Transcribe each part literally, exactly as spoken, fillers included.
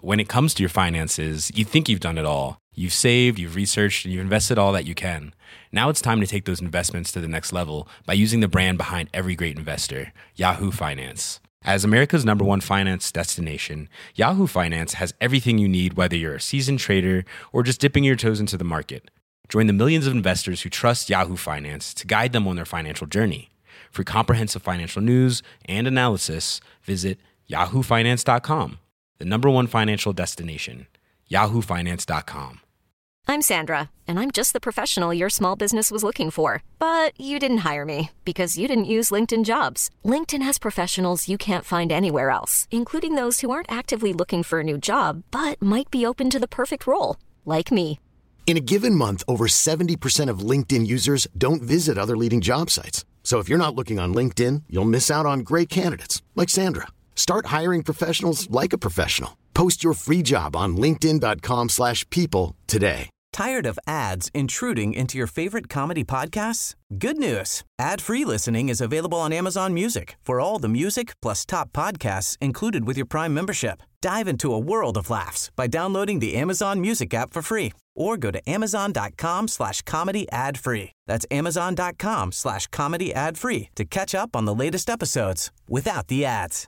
when it comes to your finances, you think you've done it all. You've saved, you've researched, and you've invested all that you can. Now it's time to take those investments to the next level by using the brand behind every great investor, Yahoo Finance. As America's number one finance destination, Yahoo Finance has everything you need, whether you're a seasoned trader or just dipping your toes into the market. Join the millions of investors who trust Yahoo Finance to guide them on their financial journey. For comprehensive financial news and analysis, visit yahoo finance dot com, the number one financial destination, yahoo finance dot com. I'm Sandra, and I'm just the professional your small business was looking for. But you didn't hire me because you didn't use LinkedIn Jobs. LinkedIn has professionals you can't find anywhere else, including those who aren't actively looking for a new job, but might be open to the perfect role, like me. In a given month, over seventy percent of LinkedIn users don't visit other leading job sites. So if you're not looking on LinkedIn, you'll miss out on great candidates like Sandra. Start hiring professionals like a professional. Post your free job on linkedin dot com slash people today. Tired of ads intruding into your favorite comedy podcasts? Good news. Ad-free listening is available on Amazon Music for all the music plus top podcasts included with your Prime membership. Dive into a world of laughs by downloading the Amazon Music app for free or go to amazon dot com slash comedy ad free. That's amazon dot com slash comedy ad free to catch up on the latest episodes without the ads.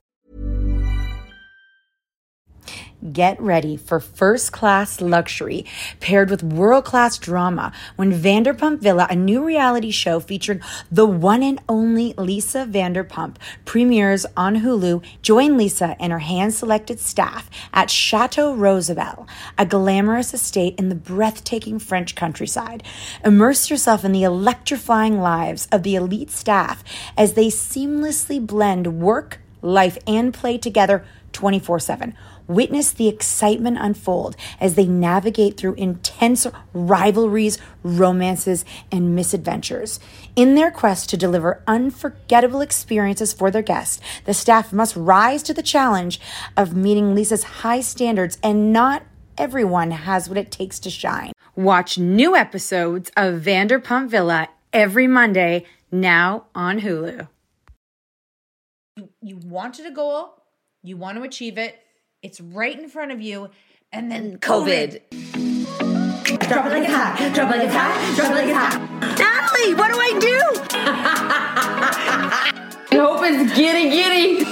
Get ready for first-class luxury paired with world-class drama when Vanderpump Villa, a new reality show featuring the one and only Lisa Vanderpump, premieres on Hulu. Join Lisa and her hand-selected staff at Chateau Rosabelle, a glamorous estate in the breathtaking French countryside. Immerse yourself in the electrifying lives of the elite staff as they seamlessly blend work, life, and play together twenty-four seven. Witness the excitement unfold as they navigate through intense rivalries, romances, and misadventures. In their quest to deliver unforgettable experiences for their guests, the staff must rise to the challenge of meeting Lisa's high standards, and not everyone has what it takes to shine. Watch new episodes of Vanderpump Villa every Monday, now on Hulu. You, you wanted a goal, you want to achieve it, it's right in front of you, and then COVID. COVID. Drop it like it's hot, drop it like it's hot, drop it like it's hot. Natalie, what do I do? I hope it's giddy giddy.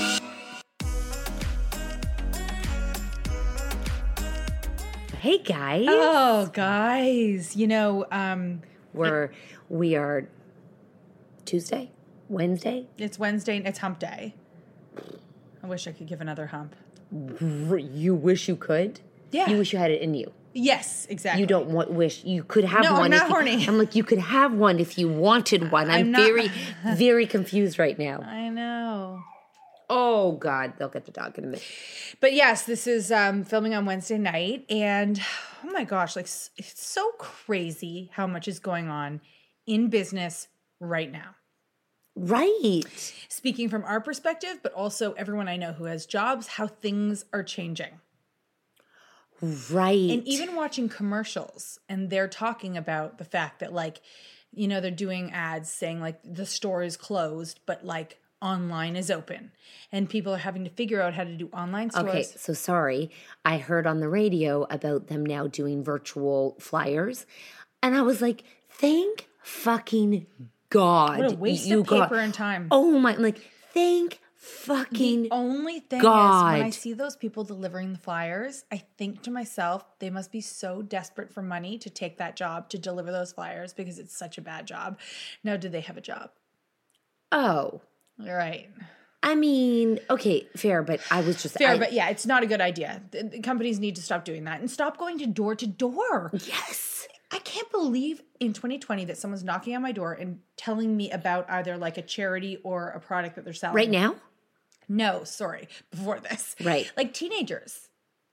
Hey guys. Oh, guys. You know, um, We're, we are Tuesday, Wednesday. It's Wednesday, it's hump day. I wish I could give another hump. You wish you could? Yeah. You wish you had it in you. Yes, exactly. You don't want wish you could have No, one. I'm not if you, horny. I'm like, you could have one if you wanted one. I'm, I'm not- very, very confused right now. I know. Oh God, they'll get the dog in a minute. But yes, this is um, filming on Wednesday night, and oh my gosh, like it's so crazy how much is going on in business right now. Right. Speaking from our perspective, but also everyone I know who has jobs, how things are changing. Right. And even watching commercials, and they're talking about the fact that, like, you know, they're doing ads saying like the store is closed, but like online is open, and people are having to figure out how to do online stores. Okay, so sorry. I heard on the radio about them now doing virtual flyers, and I was like, thank fucking God. What a waste you of paper got, and time. Oh my, like, thank fucking The only thing God. is, when I see those people delivering the flyers, I think to myself, they must be so desperate for money to take that job to deliver those flyers because it's such a bad job. Now, do they have a job? Oh. All right. I mean, okay, fair, but I was just... Fair, I, but yeah, it's not a good idea. The, the companies need to stop doing that and stop going to door to door. Yes. I can't believe in twenty twenty that someone's knocking on my door and telling me about either like a charity or a product that they're selling. Right now? No, sorry. Before this. Right. Like teenagers.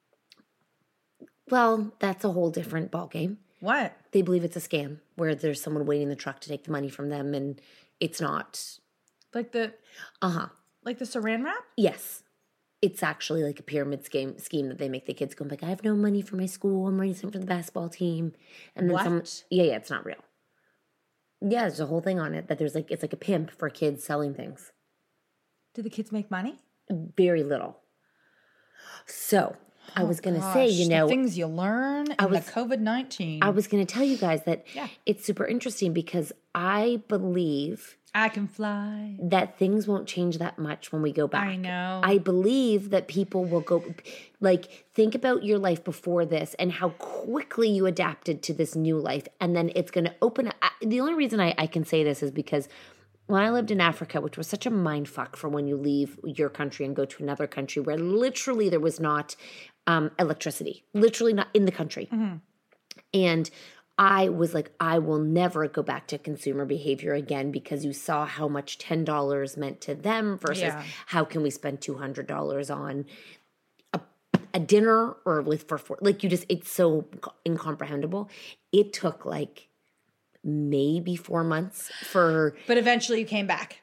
Well, that's a whole different ballgame. What? They believe it's a scam where there's someone waiting in the truck to take the money from them, and it's not. Like the... Uh-huh. Like the saran wrap? Yes. It's actually like a pyramid scheme scheme that they make the kids go like, I have no money for my school. I'm raising for the basketball team. And then What? some, yeah, yeah, it's not real. Yeah, there's a whole thing on it that there's like, it's like a pimp for kids selling things. Do the kids make money? Very little. So I was going to Gosh, say, you know, the things you learn in was- the COVID nineteen. I was going to tell you guys that Yeah. it's super interesting because I believe I can fly. that things won't change that much when we go back. I know. I believe that people will go, like, think about your life before this and how quickly you adapted to this new life. And then it's going to open up. I, the only reason I, I can say this is because when I lived in Africa, which was such a mind fuck for when you leave your country and go to another country where literally there was not um, electricity, literally not in the country. Mm-hmm. And I was like, I will never go back to consumer behavior again because you saw how much ten dollars meant to them versus Yeah. how can we spend two hundred dollars on a, a dinner or with for, for like you just, it's so incomprehensible. It took like maybe four months for, But eventually you came back.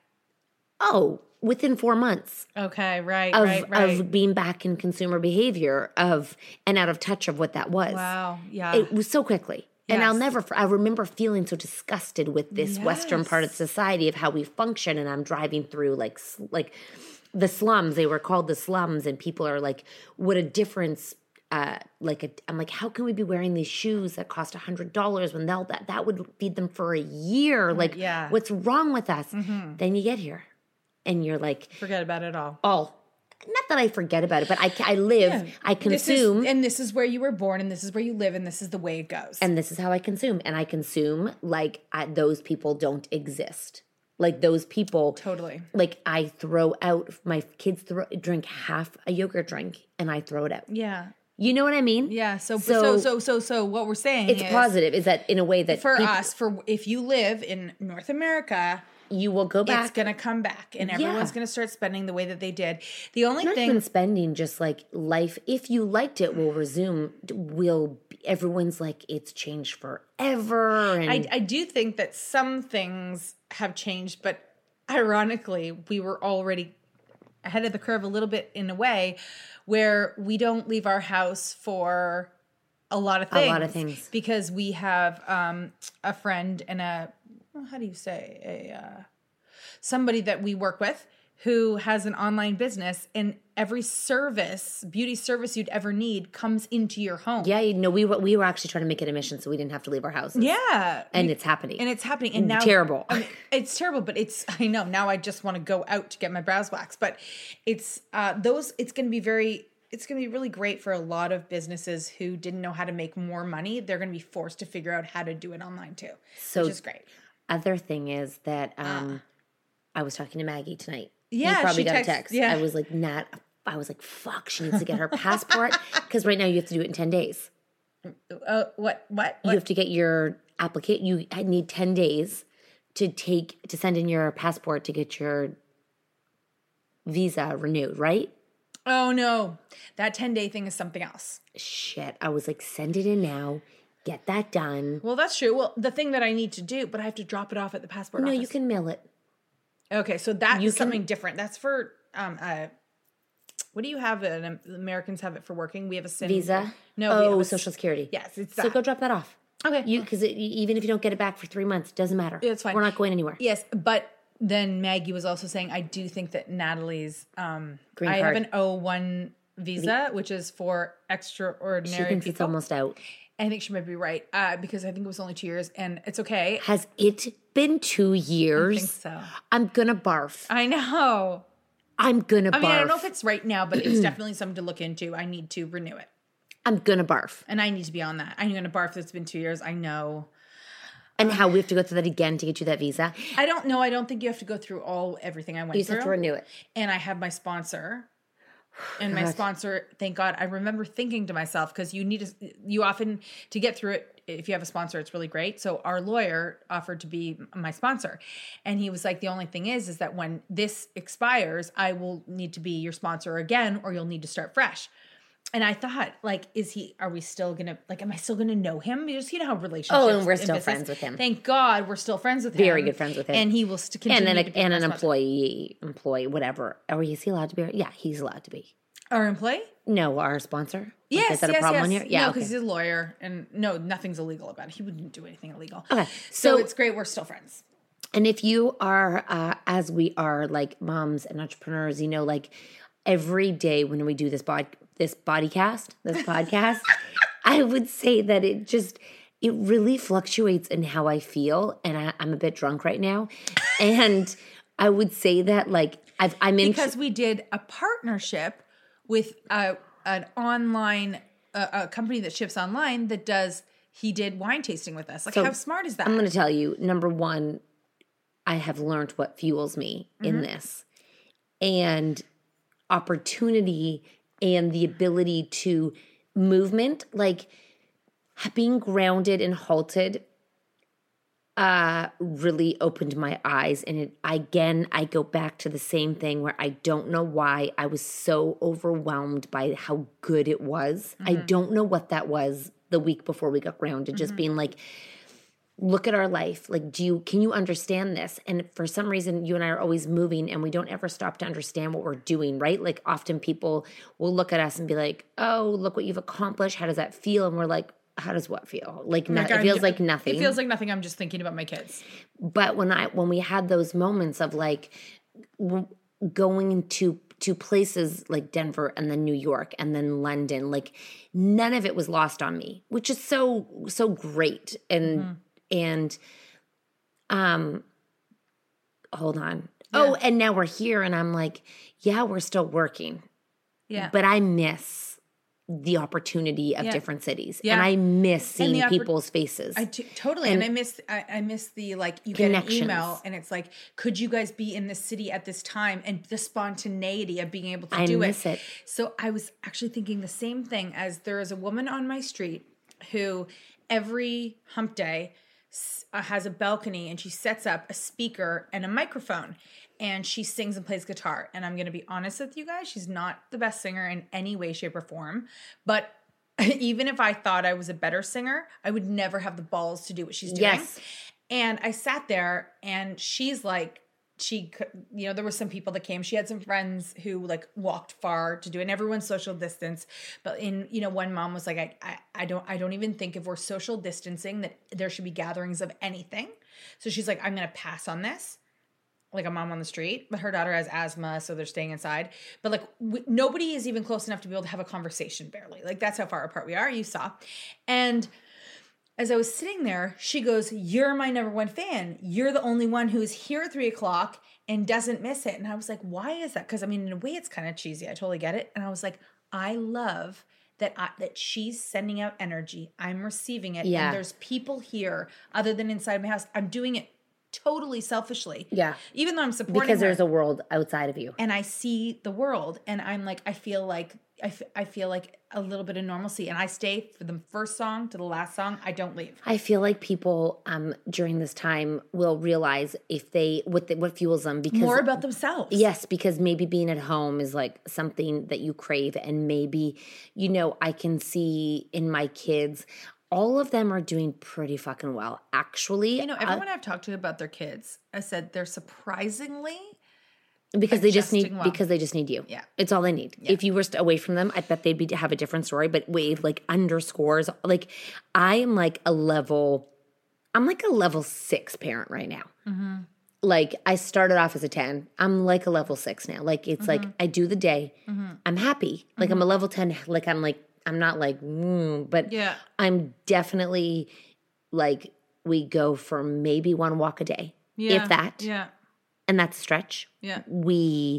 oh, within four months Okay, right, of, right, right. of being back in consumer behavior of and out of touch of what that was. Wow, yeah. It was so quickly. And I'll Yes. never, I remember feeling so disgusted with this Western part of Yes. society of how we function. And I'm driving through like, s- like the slums, they were called the slums. And people are like, what a difference. Uh, like, a, I'm like, how can we be wearing these shoes that cost a hundred dollars when they'll, that, that would feed them for a year? Like, yeah. what's wrong with us? Then you get here and you're like, Forget about it all. oh, not that I forget about it, but I, I live, Yeah. I This consume. is, and this is where you were born, and this is where you live, and this is the way it goes. And this is how I consume. And I consume like I, those people don't exist. Like those people. Totally. Like I throw out, my kids throw, drink half a yogurt drink and I throw it out. yeah, You know what I mean? yeah. So, So- so, so, so, so, what we're saying It's is, positive. Is that in a way that for peop- us, for if you live in North America, you will go back. it's gonna come back, and everyone's Yeah. gonna start spending the way that they did. The only Not thing, even spending, just like life. If you liked it, will resume. Will everyone's like it's changed forever? And I, I do think that some things have changed, but ironically, we were already ahead of the curve a little bit in a way where we don't leave our house for a lot of A things. lot of things. Because we have um, a friend and a, well, how do you say, a uh, somebody that we work with who has an online business, and every service, beauty service you'd ever need comes into your home. yeah, you know, we were we were actually trying to make it a mission so we didn't have to leave our houses. Yeah. and You- it's happening. And it's happening. And now Terrible. I mean, it's terrible, but it's I know. Now I just want to go out to get my brows waxed. But it's uh those it's gonna be very it's gonna be really great for a lot of businesses who didn't know how to make more money. They're gonna be forced to figure out how to do it online too. So- which is great. Other thing is that um, I was talking to Maggie tonight. Yeah, you probably she got text- a text. yeah. I was like, Nat. I was like, fuck. She needs to get her passport because right now you have to do it in ten days. Uh, what what You what? have to get your application. You need ten days to take to send in your passport to get your visa renewed. Right? Oh no. That ten day thing is something else. Shit. I was like, send it in now. Get that done. Well, that's true. Well, the thing that I need to do, but I have to drop it off at the passport No, office. you can mail it. Okay, so that You is can- something different. That's for um uh what do you have? An Americans have it for working. We have a SIN Visa. No, we have Oh, a- Social Security. Yes, it's So that. go drop that off. Okay, You because even if you don't get it back for three months, it doesn't matter. Yeah, it's fine. We're not going anywhere. Yes, but then Maggie was also saying I do think that Natalie's um Green I card. have an O one visa, which is for She extraordinary thinks people. it's almost out. I think she might be right uh, because I think it was only two years, and it's okay. Has it been two years? I think so. I'm gonna barf. I know. I'm gonna barf. I mean, I don't know if it's right now, but it's definitely something to look into. I need to renew it. I'm gonna barf. And I need to be on that. I'm going to barf. It's been two years. I know. And how we have to go through that again to get you that visa. I don't know. I don't think you have to go through all everything I went You just through. have to renew it. And I have my sponsor. And my God. sponsor, thank God, I remember thinking to myself, because you need to, you often, to get through it, if you have a sponsor, it's really great. So our lawyer offered to be my sponsor. And he was like, the only thing is, is that when this expires, I will need to be your sponsor again, or you'll need to start fresh. And I thought, like, is he, are we still going to, like, am I still going to know him? Because you know how relationships. Oh, and we're in still business- friends with him. Thank God we're still friends with him. Very good friends with him. And he will st- And continue then to a, be and my an sponsor. employee, employee, whatever. Or is he allowed to be? Yeah, he's allowed to be. Our employee? No, our sponsor. Yes, Is that yes, a problem yes. on here? Yeah, no, okay. because he's a lawyer, and no, nothing's illegal about it. He wouldn't do anything illegal. Okay, so, so- it's great. We're still friends. And if you are, uh, as we are, like moms and entrepreneurs, you know, like every day when we do this bod- this body cast, this podcast, I would say that it just, it really fluctuates in how I feel. And I, I'm a bit drunk right now. And I would say that like I've, I'm in. Because we did a partnership with a, an online, a, a company that ships online that does, he did wine tasting with us. Like So, how smart is that? I'm going to tell you, number one, I have learned what fuels me in this. And opportunity and the ability to movement, like being grounded and halted, uh, really opened my eyes. And it, again, I go back to the same thing where I don't know why I was so overwhelmed by how good it was. I don't know what that was the week before we got grounded, just being like, look at our life. Like, do you, can you understand this? And for some reason, you and I are always moving and we don't ever stop to understand what we're doing, right? Like often people will look at us and be like, oh, look what you've accomplished. How does that feel? And we're like, how does what feel? Like, no, Like, it I'm feels ju- like nothing. It feels like nothing. I'm just thinking about my kids. But when I, when we had those moments of like w- going into to places like Denver and then New York and then London, like none of it was lost on me, which is so, so great. And, mm-hmm. And, um, hold on. Yeah. Oh, and now we're here and I'm like, yeah, we're still working. Yeah. But I miss the opportunity of Yeah. different cities. Yeah. And I miss seeing the oppor- people's faces. I t- totally. And- And, I miss, I, I miss the, like, you get an Connections. email and it's like, could you guys be in this city at this time? And the spontaneity of being able to I do miss it. So I was actually thinking the same thing as there is a woman on my street who every hump day uh, has a balcony and she sets up a speaker and a microphone and she sings and plays guitar. And I'm going to be honest with you guys, she's not the best singer in any way, shape, or form. But even if I thought I was a better singer, I would never have the balls to do what she's doing. Yes. And I sat there and she's like, she could, you know, there were some people that came. She had some friends who like walked far to do it, and everyone's social distance. But in, you know, one mom was like, I, I, I don't, I don't even think if we're social distancing that there should be gatherings of anything. So she's like, I'm going to pass on this. Like a mom on the street, but her daughter has asthma, so they're staying inside. But like we, nobody is even close enough to be able to have a conversation barely. Like that's how far apart we are. You saw. And as I was sitting there, she goes, you're my number one fan. You're the only one who is here at three o'clock and doesn't miss it. And I was like, why is that? Because I mean, in a way, it's kind of cheesy. I totally get it. And I was like, I love that I, that she's sending out energy. I'm receiving it. Yeah. And there's people here other than inside my house. I'm doing it totally selfishly. Yeah. Even though I'm supporting Because her. there's a world outside of you. And I see the world and I'm like, I feel like, I, f- I feel like a little bit of normalcy, and I stay for the first song to the last song. I don't leave. I feel like people um, during this time will realize if they what the, what fuels them because More about themselves. Yes, because maybe being at home is like something that you crave, and maybe you know I can see in my kids. All of them are doing pretty fucking well, actually. You know, everyone uh, I've talked to about their kids, I said they're surprisingly. Because they just need well. because they just need you. Yeah, it's all they need. Yeah. If you were away from them, I bet they'd be have a different story. But wave like underscores, like I am like a level, I'm like a level six parent right now. Mm-hmm. Like I started off as a ten. I'm like a level six now. Like it's mm-hmm. like I do the day. Mm-hmm. I'm happy. Like mm-hmm. I'm a level ten. Like I'm like I'm not like, mm, but yeah. I'm definitely like we go for maybe one walk a day, yeah. if that. Yeah. And that's a stretch. Yeah. We,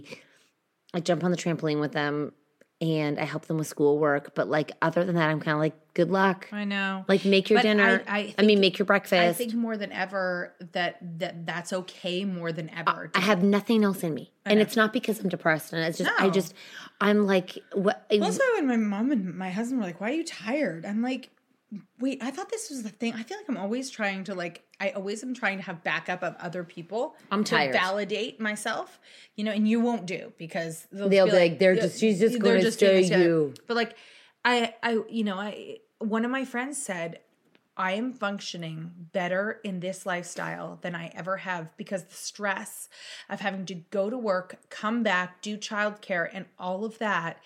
I jump on the trampoline with them and I help them with schoolwork. But like, other than that, I'm kind of like, good luck. I know. Like make your but dinner. I, I, I think, mean, make your breakfast. I think more than ever that, that that's okay more than ever. I, I have nothing else in me. And it's not because I'm depressed. And it's just, no. I just, I'm like, what? I, That's why when my mom and my husband were like, why are you tired? I'm like, wait, I thought this was the thing. I feel like I'm always trying to like, I always am trying to have backup of other people. I'm to tired. validate myself, you know, and you won't do because they'll, they'll be be like, like they're just, she's just going to stay you. But like, I, I, you know, I, one of my friends said, I am functioning better in this lifestyle than I ever have because the stress of having to go to work, come back, do childcare and all of that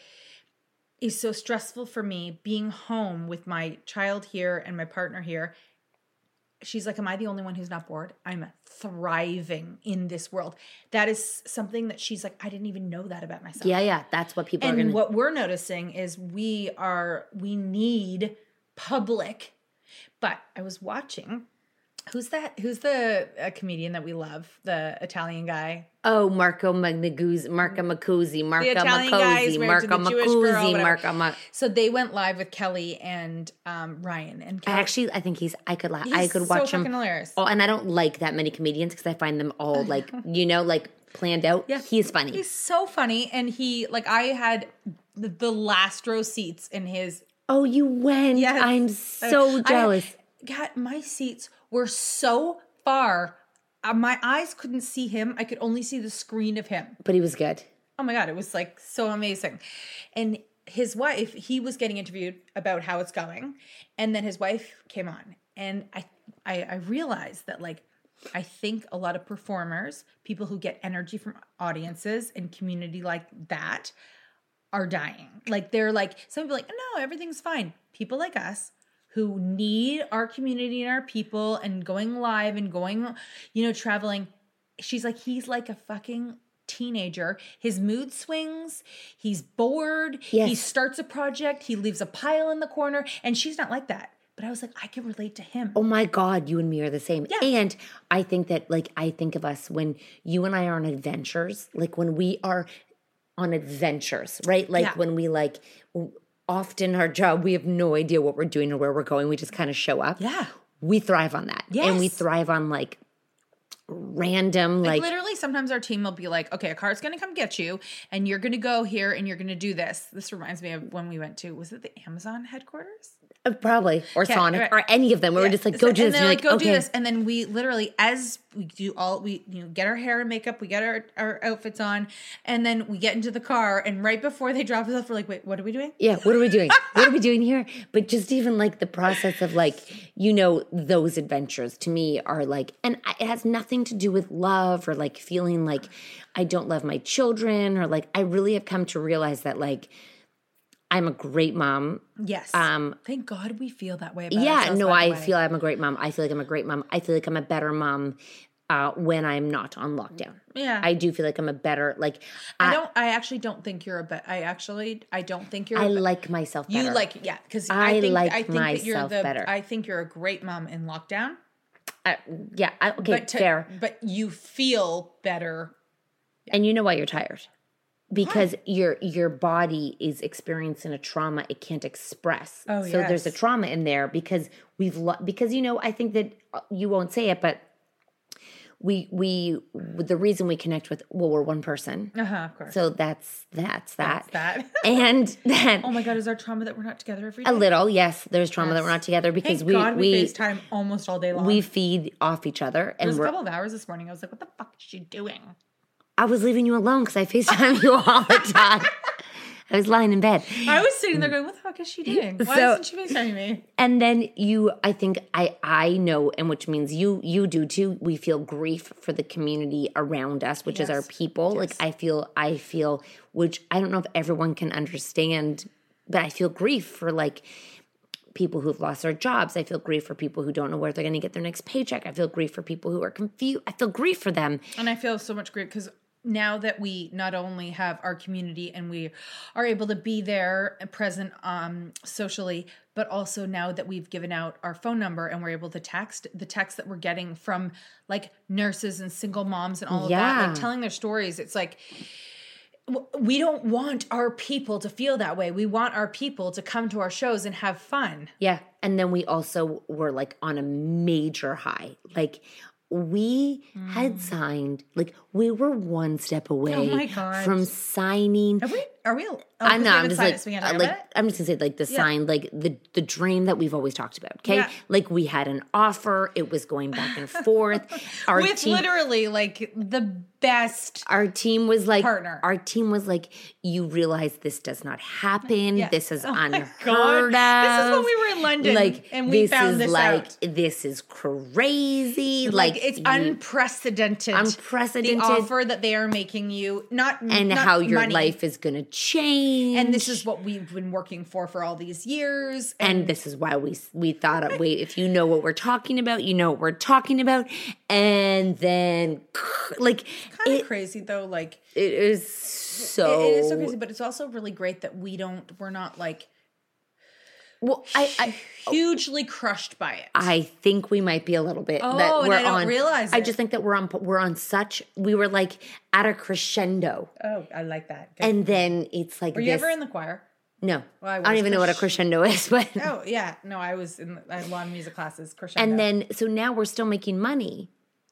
is so stressful for me being home with my child here and my partner here. she's like, am I the only one who's not bored? I'm thriving in this world. That is something that she's like, I didn't even know that about myself. Yeah, yeah. That's what people and are going to. what we're noticing is we are, we need public. But I was watching, who's that? Who's the a comedian that we love? The Italian guy. Oh, Marco Magnaguzzi, Marco Macuzzi, Marco The Italian guy is Macuzzi, married to Marco the Jewish girl, Macuzzi, whatever. Marco Ma- So they went live with Kelly and um, Ryan. And Kelly, Actually, I think he's. I could. La- he's I could so watch him. fucking hilarious. Oh, and I don't like that many comedians because I find them all like you know like planned out. Yeah. He's funny. He's so funny, and he like I had the, the last row seats in his. Oh, you went. Yes. I'm so I- jealous. God, my seats were so far. Uh, my eyes couldn't see him. I could only see the screen of him. But he was good. Oh my God, it was like so amazing. And his wife, he was getting interviewed about how it's going. And then his wife came on. And I I, I realized that like, I think a lot of performers, people who get energy from audiences and community like that are dying. Like they're like, some people are like, no, everything's fine. People like us who need our community and our people and going live and going, you know, traveling. She's like, he's like a fucking teenager. His mood swings. He's bored. Yes. He starts a project. He leaves a pile in the corner. And she's not like that. But I was like, I can relate to him. Oh my God, you and me are the same. Yeah. And I think that like, I think of us when you and I are on adventures, like when we are on adventures, right? Like Yeah. when we like, often our job, we have no idea what we're doing or where we're going. We just kind of show up. Yeah. We thrive on that. And we Yes. thrive on like random, Like, like, literally, sometimes our team will be like, okay, a car's going to come get you and you're going to go here and you're going to do this. This reminds me of when we went to, was it the Amazon headquarters? uh, probably, or Okay, Sonic, right. or any of them. We were Yeah. just like, So- go do and this. they're And you're like, like, go okay. do this. And then we literally, as we do all, we you know get our hair and makeup, we get our, our outfits on, and then we get into the car. And right before they drop us off, we're like, wait, what are we doing? Yeah, what are we doing? What are we doing here? But just even like the process of like, you know, those adventures to me are like, and I- it has nothing to do with love or like feeling like I don't love my children or like I really have come to realize that like I'm a great mom. Yes. Um, Thank God we feel that way about Yeah, ourselves, no, by the I way. feel I'm a great mom. I feel like I'm a great mom. I feel like I'm a better mom uh, when I'm not on lockdown. Yeah. I do feel like I'm a better, like, I I, don't, I actually don't think you're a bet. I actually, I don't think you're I a bet- like myself better. You like, yeah, because I I, think like I think that you're myself the. better. I think you're a great mom in lockdown. I, yeah, I, okay, But to, fair. But you feel better. And you know why you're tired? Because your your body is experiencing a trauma it can't express. Oh, so there's a yes. trauma in there because we've lo- because you know I think that uh, you won't say it, but we we the reason we connect with well we're one person. Uh huh. Of course. So that's that's that. That's that. And that Oh my God, is our trauma that we're not together every day? a little yes, there's trauma that Yes. we're not together because Thank we God we, we FaceTime almost all day long. we feed off each other There was and a we're. couple of hours this morning. I was like, what the fuck is she doing? I was leaving you alone because I FaceTime you all the time. I was lying in bed. I was sitting there going, what the fuck is she doing? Why So- isn't she FaceTiming me? And then you, I think I, I know, and which means you, you do too. We feel grief for the community around us, which is our Yes. people. Like I feel, I feel, which I don't know if everyone can understand, but I feel grief for like people who've lost their jobs. I feel grief for people who don't know where they're going to get their next paycheck. I feel grief for people who are confused. I feel grief for them. And I feel so much grief because now that we not only have our community and we are able to be there and present um, socially, but also now that we've given out our phone number and we're able to text, the text that we're getting from like nurses and single moms and all of that, Yeah. like telling their stories, it's like, w- we don't want our people to feel that way. We want our people to come to our shows and have fun. Yeah. And then we also were like on a major high. Like we had signed, like we were one step away Oh my God. from signing. Are we? Are we? Oh, I 'cause know. we I'm haven't just signed like, it, so we can't uh, talk like about it? I'm just gonna say like the sign, like the the dream that we've always talked about. Okay, Yeah. like we had an offer. It was going back and forth. Our With team, literally like the best. our team was like, Partner. our team was like, you realize this does not happen. Yeah. This is Oh my unheard God. of. This is when we were in London, like, and we this found is this like, out. This is crazy. Like, Like, it's you- unprecedented. Unprecedented. The offer that they are making you, not and not how your money. life is going to change. And this is what we've been working for for all these years. And, And, this is why we we thought, wait, if you know what we're talking about, you know what we're talking about. And then, like, kind it, of crazy though. Like it is so. it, it is so crazy, but it's also really great that we don't. We're not like Well, I, I hugely crushed by it. I think we might be a little bit. Oh, that and we're I don't on, realize I it. just think that we're on. We're on such. We were like at a crescendo, oh, I like that. Good. and then it's like. Were you this, ever in the choir? No, Well, I I, don't was even know what a cres- crescendo is, but. Oh yeah, no, I was in. I had a lot of music classes. Crescendo. And then, so now we're still making money,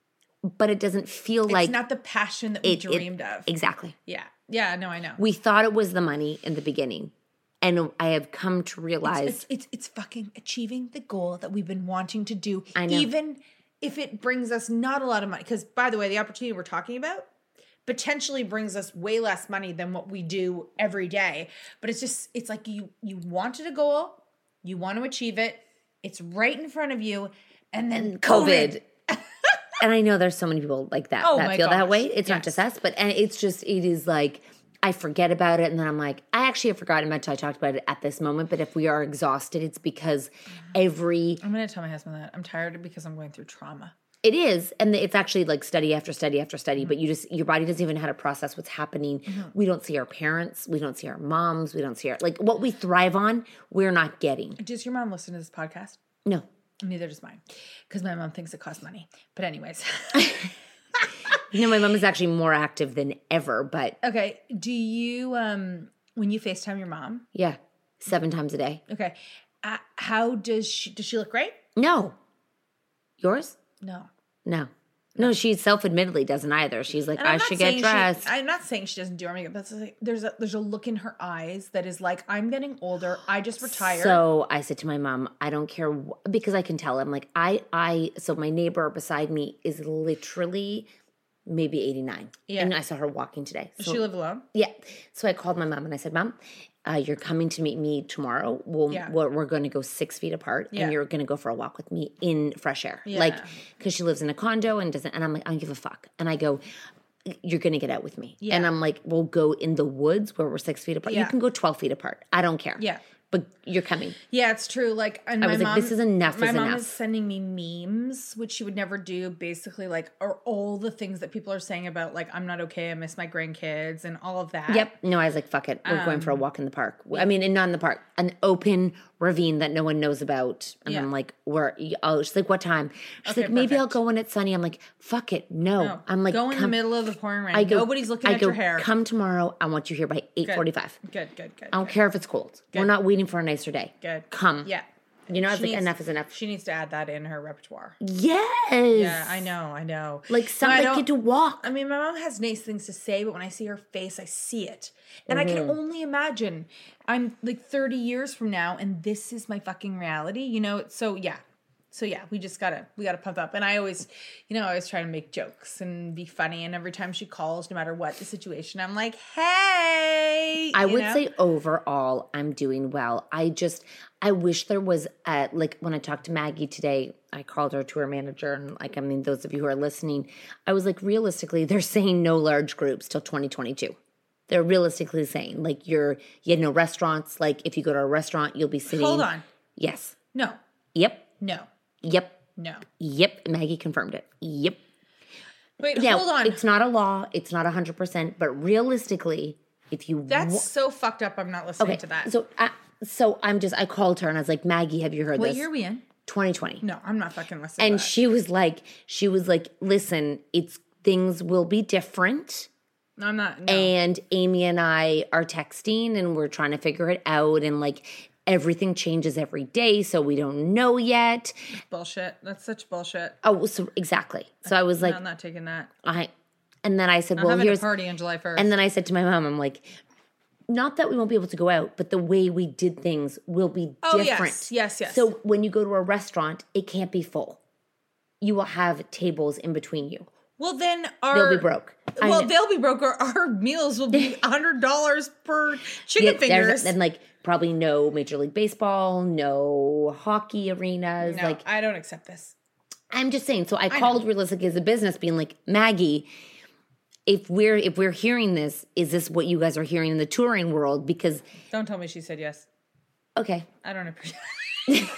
but it doesn't feel it's like not the passion that we it- it- dreamed of. Exactly. Yeah, yeah, no, I know. We thought it was the money in the beginning, and I have come to realize It's, it's it's fucking achieving the goal that we've been wanting to do. I know. Even if it brings us not a lot of money. Because by the way, the opportunity we're talking about potentially brings us way less money than what we do every day. But it's just it's like you you wanted a goal, you want to achieve it, it's right in front of you, and then COVID. And I know there's so many people like that Oh that my feel that gosh, way. It's not yes. just us, but and it's just it is like I forget about it, and then I'm like, I actually have forgotten about it. I talked about it at this moment, but if we are exhausted, it's because every I'm gonna tell my husband that I'm tired because I'm going through trauma. it is, and it's actually like study after study after study. Mm-hmm. But you just your body doesn't even know how to process what's happening. We don't see our parents, we don't see our moms, we don't see our like what we thrive on. We're not getting. Does your mom listen to this podcast? No, Neither does mine, because my mom thinks it costs money. But anyways, you know, my mom is actually more active than ever. But okay. Do you um when you FaceTime your mom? yeah, seven times a day. Okay, uh, how does she? Does she look great? No, yours. No. No. No, she self-admittedly doesn't either. She's like, And I I'm not should get saying she- dressed. I'm not saying she doesn't do her makeup. That's like, there's a there's a look in her eyes that is like, I'm getting older. I just retired. So I said to my mom, I don't care wh- because I can tell. I'm like, I, I, so my neighbor beside me is literally maybe eighty-nine. Yeah. And I saw her walking today. does So, she live alone? yeah. So I called my mom and I said, Mom, uh, you're coming to meet me tomorrow. We'll, Yeah. we're, we're going to go six feet apart Yeah. and you're going to go for a walk with me in fresh air. Yeah. Like, because she lives in a condo and doesn't, and I'm like, I don't give a fuck. And I go, you're going to get out with me. Yeah. And I'm like, we'll go in the woods where we're six feet apart. Yeah. You can go twelve feet apart. I don't care. Yeah. But you're coming. Yeah, it's true. Like, and I my was like, mom, this is enough My is mom enough. is sending me memes, which she would never do. Basically, like, are all the things that people are saying about, like, I'm not okay. I miss my grandkids and all of that. Yep. No, I was like, fuck it. We're going for a Um, walk in the park. I mean, and not in the park, an open ravine that no one knows about. And Yeah. I'm like, where? Oh, she's like, what time? She's Okay, like, maybe I'll perfect. go when it's sunny. I'm like, fuck it. No. No, I'm like, go in the come- middle of the pouring rain. I go, Nobody's looking I at go, your hair. Come tomorrow. I want you here by eight forty-five. Good, good, good. I don't good. care if it's cold. We're not waiting for a nicer day. Good. Come. Yeah. You know, I was She like, needs- enough is enough. She needs to add that in her repertoire. Yes. Yeah, I know, I know. Like, No, some I like don't- get to walk. I mean, my mom has nice things to say, but when I see her face, I see it. And I Mm-hmm. can only imagine I'm like thirty years from now and this is my fucking reality, you know? So yeah. So yeah, we just gotta, we gotta pump up. And I always, you know, I always try to make jokes and be funny. And every time she calls, no matter what the situation, I'm like, hey. I you would know? say overall, I'm doing well. I just, I wish there was, a, like when I talked to Maggie today, I called her tour manager, and like, I mean, those of you who are listening, I was like, realistically, they're saying no large groups till twenty twenty-two. They're realistically saying, like, you're, you have no restaurants. Like, if you go to a restaurant, you'll be sitting. Hold on. Yes. No, Yep. no, Yep. no. Yep. Maggie confirmed it. Yep. Wait, Now, hold on. it's not a law. It's not one hundred percent. But realistically, if you That's wa- so fucked up. I'm not listening okay, to that. So, I, so I'm just, I called her and I was like, Maggie, have you heard what this? year are we in? twenty twenty. No, I'm not fucking listening And to that. she was like, she was like, listen, it's things will be different. No, I'm not. No. And Amy and I are texting and we're trying to figure it out. And like everything changes every day. So we don't know yet. Bullshit. That's such bullshit. Oh, so exactly. So I was No, like, I'm not taking that. I, and then I said, I'm well, having here's, a party on July first. and then I said to my mom, I'm like, not that we won't be able to go out, but the way we did things will be Oh, yes. different. Yes, yes. So when you go to a restaurant, it can't be full. You will have tables in between you. well, then our They'll be broke. I Well, know. they'll be broke. Or our meals will be a hundred dollars per chicken Yeah, there's- fingers. And like probably no Major League Baseball, no hockey arenas. No, like I don't accept this. I'm just saying. So I, I called Realistic as a business, being like, Maggie, if we're if we're hearing this, is this what you guys are hearing in the touring world? Because don't tell me she said yes. Okay, I don't appreciate.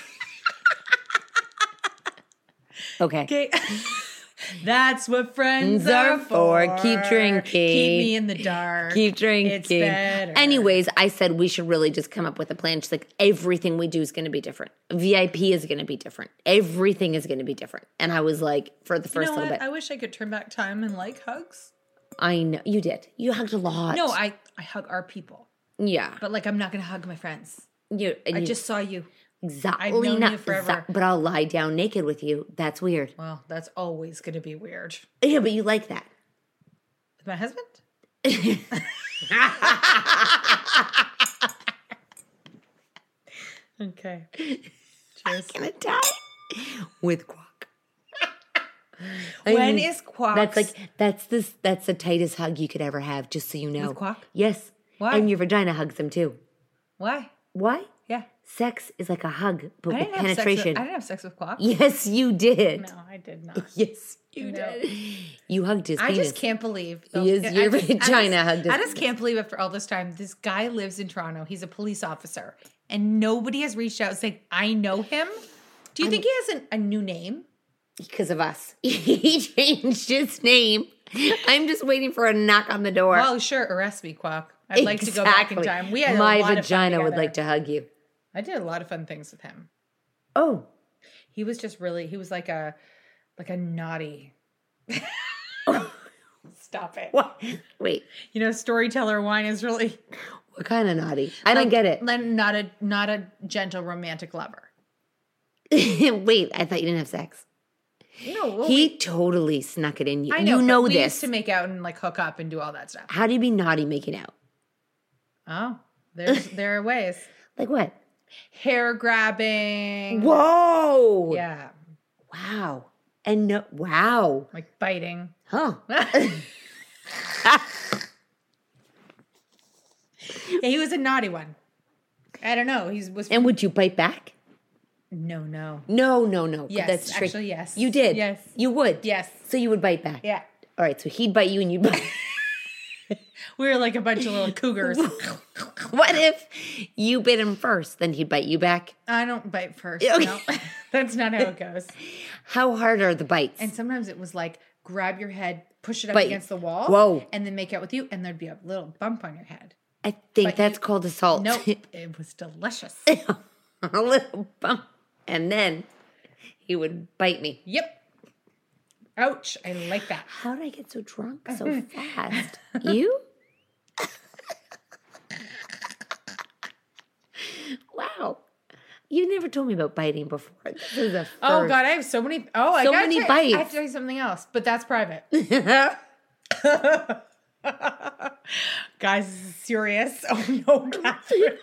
Okay. Okay. That's what friends are are for. for. Keep drinking. Keep me in the dark. Keep drinking. It's better. Anyways, I said we should really just come up with a plan. She's like, everything we do is going to be different. V I P is going to be different. Everything is going to be different. And I was like, for the first you know little what? bit. I wish I could turn back time and like hugs. I know. You did. You hugged a lot. No, I, I hug our people. Yeah. But like, I'm not going to hug my friends. You, I you, just saw you. Exactly. I've known not you forever. exa- but I'll lie down naked with you. That's weird. Well, that's always going to be weird. Yeah, but you like that. With my husband? Okay. Cheers. I'm gonna die with Quack. When I mean, is Quack? That's like that's this that's the tightest hug you could ever have. Just so you know. With Quack? Yes. Why? And your vagina hugs him too. Why? Why? Yeah. Sex is like a hug, but I with didn't have sex penetration. with, I didn't have sex with Quack. Yes, you did. No, I did not. Yes, you No. did. You hugged his I penis. just can't believe. Yes, I your just- I vagina just- hugged his I just can't believe after all this time, this guy lives in Toronto. He's a police officer, and nobody has reached out saying, "I know him." Do you think he has an, a new name? Because of us. He changed his name. I'm just waiting for a knock on the door. Well, sure, arrest me, Quack. I'd like to go back in Exactly. time. We had My a lot vagina of fun would together. like to hug you. I did a lot of fun things with him. Oh. He was just really. He was like a, like a naughty. Stop it. What? Wait. You know, storyteller wine is really. What kind of naughty? I don't like- get it. like Not a not a gentle romantic lover. Wait, I thought you didn't have sex. No, well, He we- totally snuck it in you. I know. You know but we this. used to make out and like hook up and do all that stuff. How do you be naughty making out? Oh, there's there are ways. Like what? Hair grabbing. Whoa. Yeah, Wow. And no, wow. like biting. Huh. Yeah, he was a naughty one. I don't know. He was. And would you bite back? no, no. No, no, no. Yes, That's trick- actually, yes. You did. Yes. You would. Yes. So you would bite back. Yeah, All right. So he'd bite you and you'd bite. we were like a bunch of little cougars. What if you bit him first, then he'd bite you back? I don't bite first. Okay. No. That's not how it goes. How hard are the bites? And sometimes it was like grab your head, push it up Bite. against the wall, Whoa. and then make out with you, and there'd be a little bump on your head. I think but that's you- called assault. Nope, it was delicious. A little bump. And then he would bite me. Yep. Ouch! I like that. How did I get so drunk so fast? You? Wow. You never told me about biting before. This is a first. Oh God, I have so many. Oh, I So gotta many tell- I have bites. to tell you something else, but that's private. Guys, this is serious. Oh no, Catherine.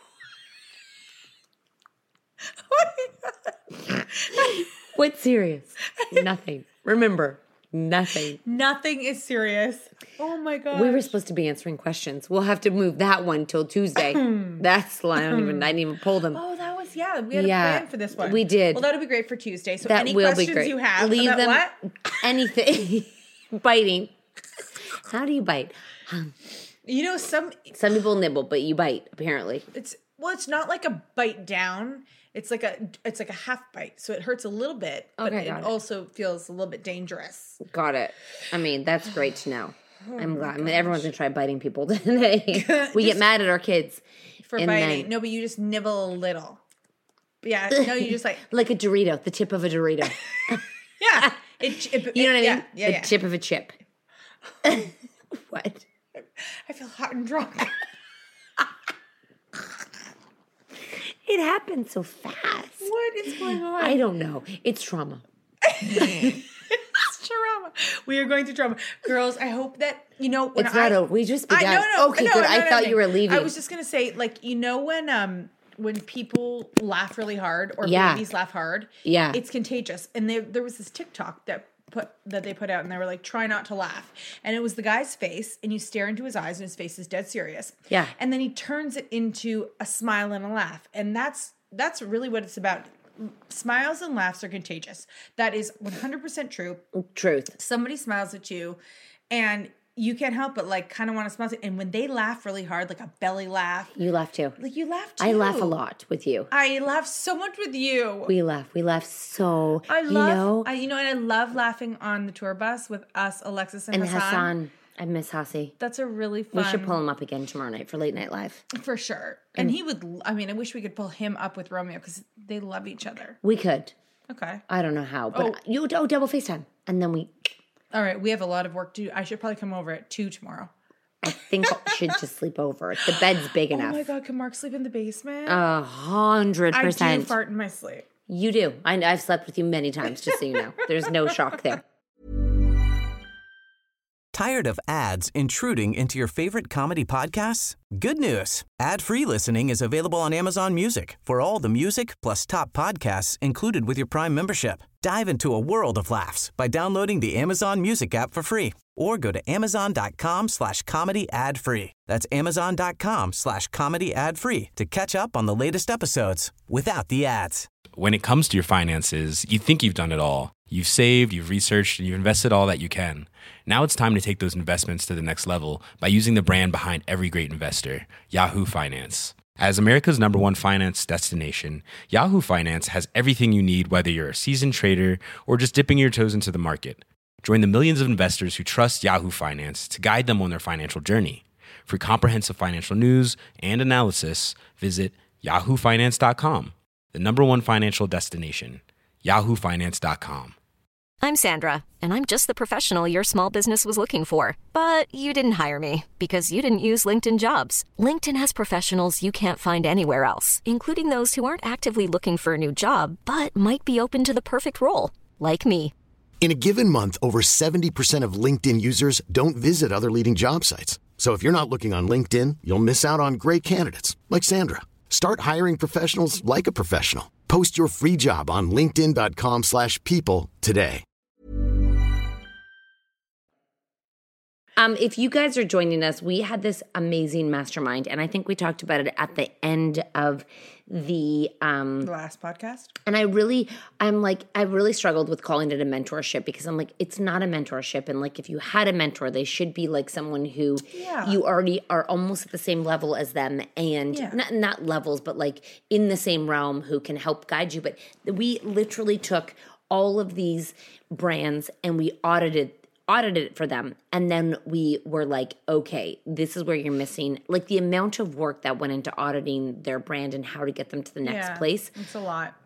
What's serious? Nothing. Remember, nothing. Nothing is serious. Oh my God. We were supposed to be answering questions. We'll have to move that one till Tuesday. That's I don't even I didn't even pull them. Oh, that was yeah. We had Yeah, a plan for this one. we did. Well, that'll be great for Tuesday. So That any will be questions great. you have Leave about them what? anything. Biting. How do you bite? You know, some Some people nibble, but you bite, apparently. it's well, it's not like a bite down. It's like a it's like a half bite, so it hurts a little bit, but Okay, it, got it. also feels a little bit dangerous. Got it. I mean, that's great to know. Oh I'm glad. I mean, everyone's gonna try biting people today. We get mad at our kids. For And biting, then- no, but you just nibble a little. But yeah, no, you just like Like a Dorito, the tip of a Dorito. yeah. It, it, You know what I mean? Yeah, yeah, the yeah. tip of a chip. What? I feel hot and drunk. It happened so fast. What is going on? I don't know. It's trauma. It's trauma. We are going through trauma, girls. I hope that you know. When It's I, not over. We just I, began. no, no, okay, no, good. no, I no, thought no. you were leaving. I was just gonna say, like, you know, when um when people laugh really hard or Yeah. babies laugh hard, Yeah. it's contagious. And there there was this TikTok that put that they put out, and they were like, try not to laugh. And it was the guy's face, and you stare into his eyes, and his face is dead serious. Yeah. And then he turns it into a smile and a laugh. And that's that's really what it's about. Smiles and laughs are contagious. That is one hundred percent true. Truth. Somebody smiles at you, and you can't help but like kind of want to smile. And when they laugh really hard, like a belly laugh, You laugh too. like you laugh too. I laugh a lot with you. I laugh so much with you. We laugh. We laugh so. I you love, know, I, you know, and I love laughing on the tour bus with us, Alexis and, and Hassan. Hassan. I miss Hassi. That's a really fun. We should pull him up again tomorrow night for Late Night Live. for sure. And he would. I mean, I wish we could pull him up with Romeo because they love each other. We could. Okay. I don't know how, but Oh. you oh double FaceTime, and then we. All right. We have a lot of work to do. I should probably come over at two tomorrow. I think I should just sleep over. The bed's big Oh enough. my God! Can Mark sleep in the basement? A hundred I do percent. fart in my sleep. You do. I, I've slept with you many times, just so you know. There's no shock there. Tired of ads intruding into your favorite comedy podcasts? Good news. Ad-free listening is available on Amazon Music for all the music plus top podcasts included with your Prime membership. Dive into a world of laughs by downloading the Amazon Music app for free or go to amazon.com slash comedy ad free. That's amazon.com slash comedy ad free to catch up on the latest episodes without the ads. When it comes to your finances, you think you've done it all. You've saved, you've researched, and you've invested all that you can. Now it's time to take those investments to the next level by using the brand behind every great investor, Yahoo Finance. As America's number one finance destination, Yahoo Finance has everything you need, whether you're a seasoned trader or just dipping your toes into the market. Join the millions of investors who trust Yahoo Finance to guide them on their financial journey. For comprehensive financial news and analysis, visit yahoo finance dot com, the number one financial destination, yahoo finance dot com. I'm Sandra, and I'm just the professional your small business was looking for. But you didn't hire me because you didn't use LinkedIn Jobs. LinkedIn has professionals you can't find anywhere else, including those who aren't actively looking for a new job, but might be open to the perfect role, like me. In a given month, over seventy percent of LinkedIn users don't visit other leading job sites. So if you're not looking on LinkedIn, you'll miss out on great candidates like Sandra. Start hiring professionals like a professional. Post your free job on linkedin dot com slash people today. Um, if you guys are joining us, we had this amazing mastermind, and I think we talked about it at the end of the um The last podcast. and I really I'm like I really struggled with calling it a mentorship because I'm like, it's not a mentorship, and like if you had a mentor, they should be like someone who Yeah. you already are almost at the same level as them, and Yeah. not not levels, but like in the same realm, who can help guide you. But we literally took all of these brands and we audited audited it for them, and then we were like, okay, this is where you're missing, like the amount of work that went into auditing their brand and how to get them to the next Yeah, place. It's a lot.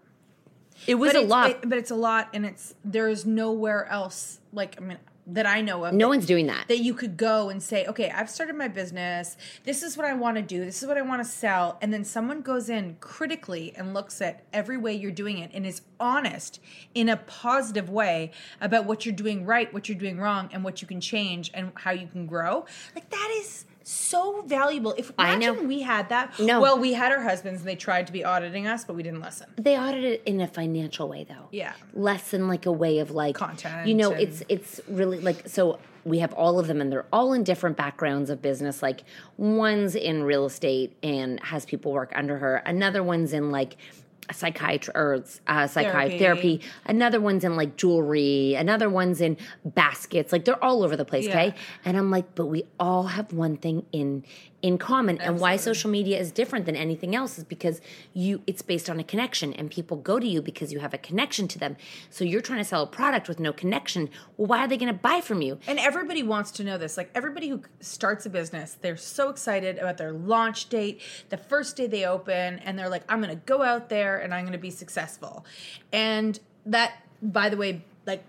It was But a it's- lot. it- but it's a lot, and it's there's nowhere else like I mean that I know of. No that- one's doing that. That you could go and say, okay, I've started my business. This is what I want to do. This is what I want to sell. And then someone goes in critically and looks at every way you're doing it and is honest in a positive way about what you're doing right, what you're doing wrong, and what you can change and how you can grow. Like that is so valuable. If I know. imagine we had that. No. Well, we had our husbands and they tried to be auditing us, but we didn't listen. They audited it in a financial way, though. Yeah. Less than like a way of like Content You know, and- it's it's really like so. We have all of them, and they're all in different backgrounds of business. Like one's in real estate and has people work under her. Another one's in like psychiatry or uh, psychiatry Therapy. therapy. Another one's in like jewelry. Another one's in baskets. Like they're all over the place. Yeah. Okay, and I'm like, but we all have one thing in in common. And why social media is different than anything else is because you it's based on a connection, and people go to you because you have a connection to them. So you're trying to sell a product with no connection. Well, why are they going to buy from you? And everybody wants to know this. Like everybody who starts a business, they're so excited about their launch date, the first day they open, and they're like, I'm going to go out there and I'm going to be successful. And that, by the way, like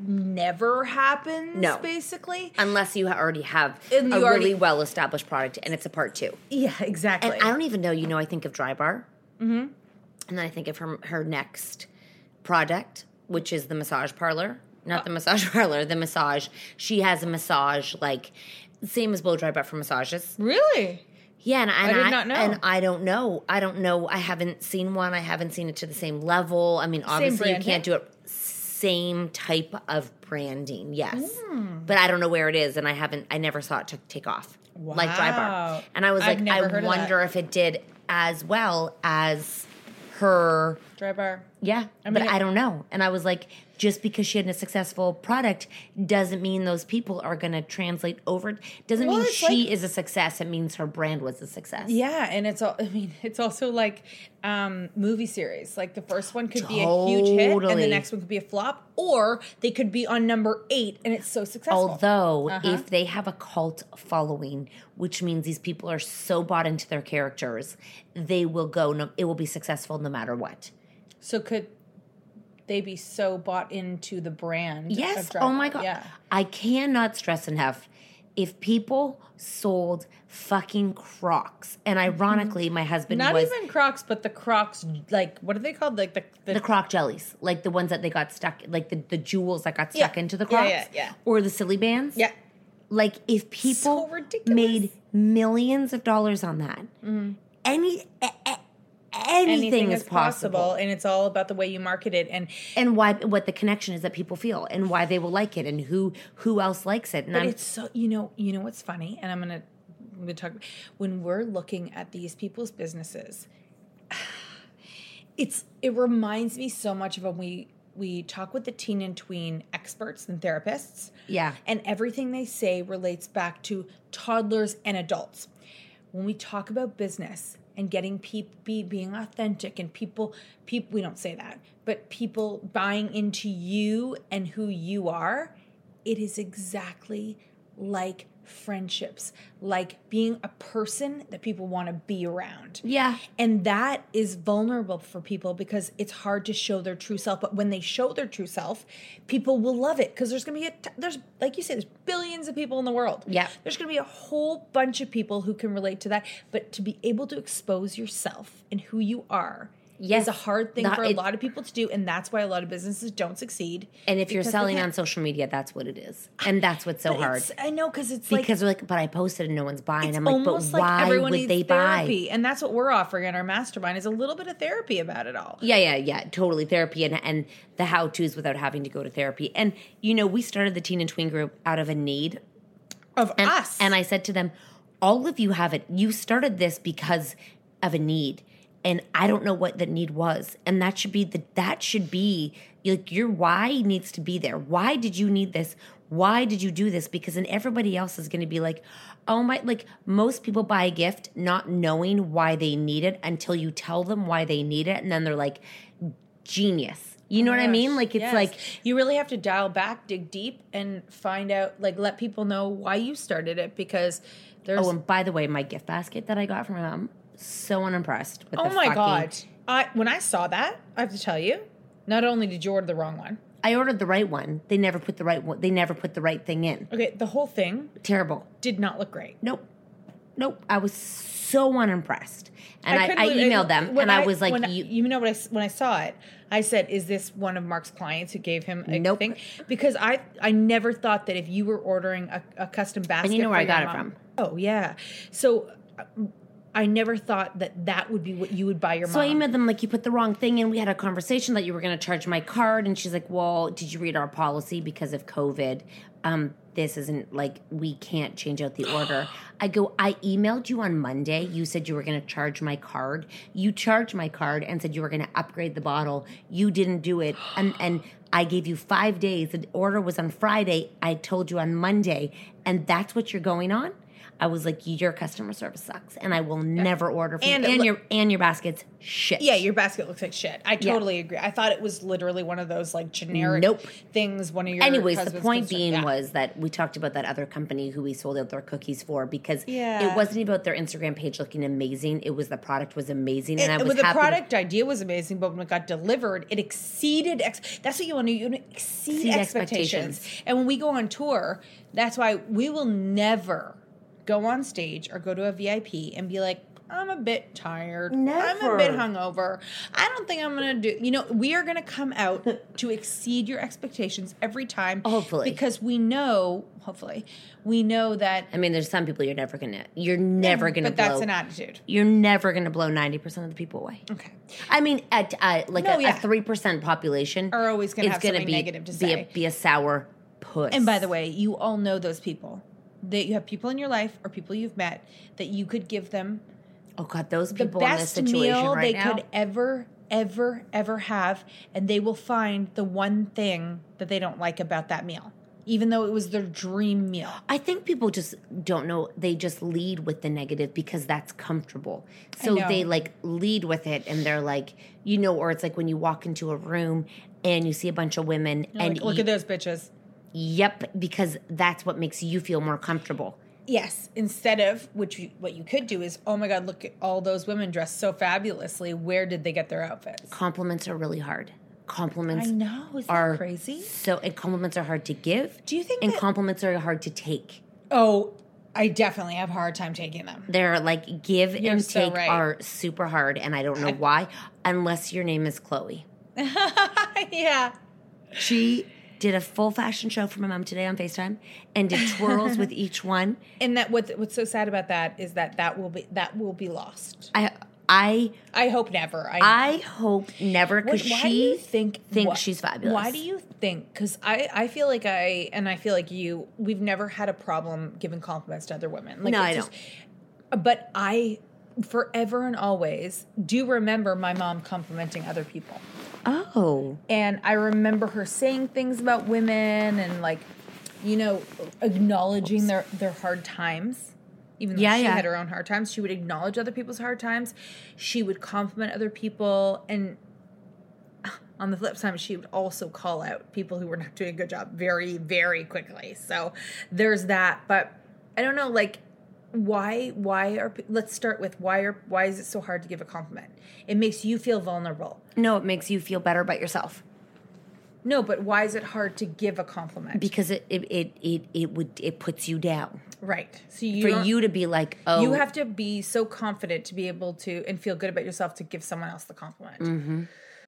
never happens, No. basically. Unless you already have And a you already- really well-established product, and it's a part two. Yeah, exactly. And I don't even know, you know, I think of Dry Bar. Mm-hmm. And then I think of her, her next product, which is the massage parlor. Not the massage parlor, the massage. She has a massage, like, same as Blow Dry, but for massages. Really? Yeah, and, and did not know. And I don't know. I don't know. I haven't seen one. I haven't seen it to the same level. I mean, obviously you brand can't name? do it. same type of branding, yes. Mm. But I don't know where it is, and I haven't, I never saw it to take off. Wow. Like Dry Bar. And I was I've like, never I heard of wonder that. if it did as well as her. Dry Bar. Yeah, I mean, but I don't know. And I was like, just because she had a successful product doesn't mean those people are going to translate over. Doesn't Well, mean it's she like- is a success. It means her brand was a success. Yeah, and it's all. I mean, it's also like um, movie series. Like the first one could be a huge hit, and the Totally. next one could be a flop, or they could be on number eight, and it's so successful. Although, Uh-huh. if they have a cult following, which means these people are so bought into their characters, they will go. No, it will be successful no matter what. So could they be so bought into the brand? Yes. of Dry Oh Bar? my God. Yeah. I cannot stress enough. If people sold fucking Crocs, and ironically, my husband Not was even Crocs, but the Crocs, like what are they called? Like the the, the Croc jellies, like the ones that they got stuck, like the, the jewels that got stuck Yeah. into the Yeah, Crocs, yeah, yeah. or the silly bands. yeah. Like if people So ridiculous. made millions of dollars on that, any a, a, anything, is possible. and it's all about the way you market it. And And why what the connection is that people feel, and why they will like it, and who who else likes it. And but I'm, it's so you know you know what's funny, and I'm gonna I'm gonna talk when we're looking at these people's businesses. It's it reminds me so much of when we we talk with the teen and tween experts and therapists. Yeah. And everything they say relates back to toddlers and adults. When we talk about business and getting people be, being authentic and people people we don't say that, but people buying into you and who you are, it is exactly like friendships, like being a person that people want to be around. Yeah. And that is vulnerable for people because it's hard to show their true self. But when they show their true self, people will love it because there's going to be a, t- there's, like you say, there's billions of people in the world. Yeah. There's going to be a whole bunch of people who can relate to that. But to be able to expose yourself and who you are Yes. is a hard thing That- for a it- lot of people to do. And that's why a lot of businesses don't succeed. and if you're because they selling can't. on social media, that's what it is, and that's what's so But hard. it's- I know because it's like. Because they're like, but I posted and no one's buying. It's I'm like, but almost why like everyone would needs they therapy, buy? and that's what we're offering in our mastermind is a little bit of therapy about it all. Yeah, yeah, yeah, totally. Therapy and and the how tos without having to go to therapy. And you know, we started the teen and tween group out of a need Of and, us, And I said to them, all of you have it. You started this because of a need. And I don't know what the need was. And that should be the that should be like your why needs to be there. Why did you need this? Why did you do this? Because then everybody else is gonna be like, oh my, like most people buy a gift not knowing why they need it until you tell them why they need it. And then they're like, genius. You know what I mean? Like it's Yes. like you really have to dial back, dig deep, and find out, like, let people know why you started it because there's. oh, and by the way, my gift basket that I got from my mom, so unimpressed with oh the my fucking, god! I when I saw that, I have to tell you, not only did you order the wrong one. I ordered the right one. They never put the right one. They never put the right thing in. Okay, the whole thing Terrible. did not look great. Nope. Nope. I was so unimpressed. And I, couldn't I, believe- emailed them when and I, was like, when you, you know what I s- when I saw it, I said, "Is this one of Mark's clients who gave him a Nope. thing?" Because I I never thought that if you were ordering a, a custom basket, know where for I got your it mom- from. Oh yeah, so uh, I never thought that that would be what you would buy your so I mom. emailed them like, you put the wrong thing in. We had a conversation that you were going to charge my card. And she's like, well, did you read our policy because of COVID? Um, this isn't like, we can't change out the order. I go, I emailed you on Monday. You said you were going to charge my card. You charged my card and said you were going to upgrade the bottle. You didn't do it. And, and I gave you five days. The order was on Friday. I told you on Monday. And that's what you're going on? I was like, your customer service sucks, and I will never order from And you. it And lo- your and your basket's shit. Yeah, your basket looks like shit. I totally agree. I thought it was literally one of those like generic Nope. things. One of your Anyways, the husband's point concern- being yeah. was that we talked about that other company who we sold out their cookies for because Yeah. it wasn't about their Instagram page looking amazing. It was the product was amazing, and It- I was well, the happy. product idea was amazing, but when it got delivered, it exceeded. Ex- that's what you want to. You want to exceed Exceed expectations. expectations. And when we go on tour, that's why we will never go on stage or go to a V I P and be like, I'm a bit tired. Never. I'm a bit hungover. I don't think I'm going to do, you know, we are going to come out to exceed your expectations every time. Hopefully. Because we know, hopefully, we know that. I mean, there's some people you're never going to, you're never going to blow. But that's an attitude. You're never going to blow ninety percent of the people away. Okay. I mean, at uh, like No, a, yeah. a three percent population. Are always gonna is have gonna something be, negative to be say. A, be a sour puss. And by the way, you all know those people. That you have people in your life or people you've met that you could give them oh God, those the people in this best situation meal right they now. could ever, ever, ever have, and they will find the one thing that they don't like about that meal, even though it was their dream meal. I think people just don't know. They just lead with the negative because that's comfortable. So know. they like lead with it, and they're like, you know, or it's like when you walk into a room and you see a bunch of women, You're and like, look you- at those bitches. Yep, because that's what makes you feel more comfortable. Yes, instead of, which you, what you could do is, oh my God, look at all those women dressed so fabulously. Where did they get their outfits? Compliments are really hard. Compliments I know, is that are crazy? So, and compliments are hard to give. Do you think And that- compliments are hard to take. Oh, I definitely have a hard time taking them. They're like give You're and so take right. are super hard, and I don't know why, unless your name is Chloe. Yeah. She did a full fashion show for my mom today on FaceTime and did twirls with each one. And that what what's so sad about that is that that will be that will be lost. I I I hope never. I, I hope never What- because why she do you think thinks what- she's fabulous. Why do you think? Because I, I feel like I and I feel like you. We've never had a problem giving compliments to other women. Like, No, it's I just, But I, forever and always, do remember my mom complimenting other people, Oh. and I remember her saying things about women and like, you know, acknowledging their their hard times. Even though Yeah, she yeah. had her own hard times, she would acknowledge other people's hard times. She would compliment other people, and on the flip side, she would also call out people who were not doing a good job very, very quickly. So there's that. But I don't know, like, why? Why are? Let's start with why are? Why is it so hard to give a compliment? It makes you feel vulnerable. No, it makes you feel better about yourself. No, but why is it hard to give a compliment? Because it it it it, it would it puts you down. Right. So you For don't- you to be like, oh, you have to be so confident to be able to and feel good about yourself to give someone else the compliment. Mm-hmm.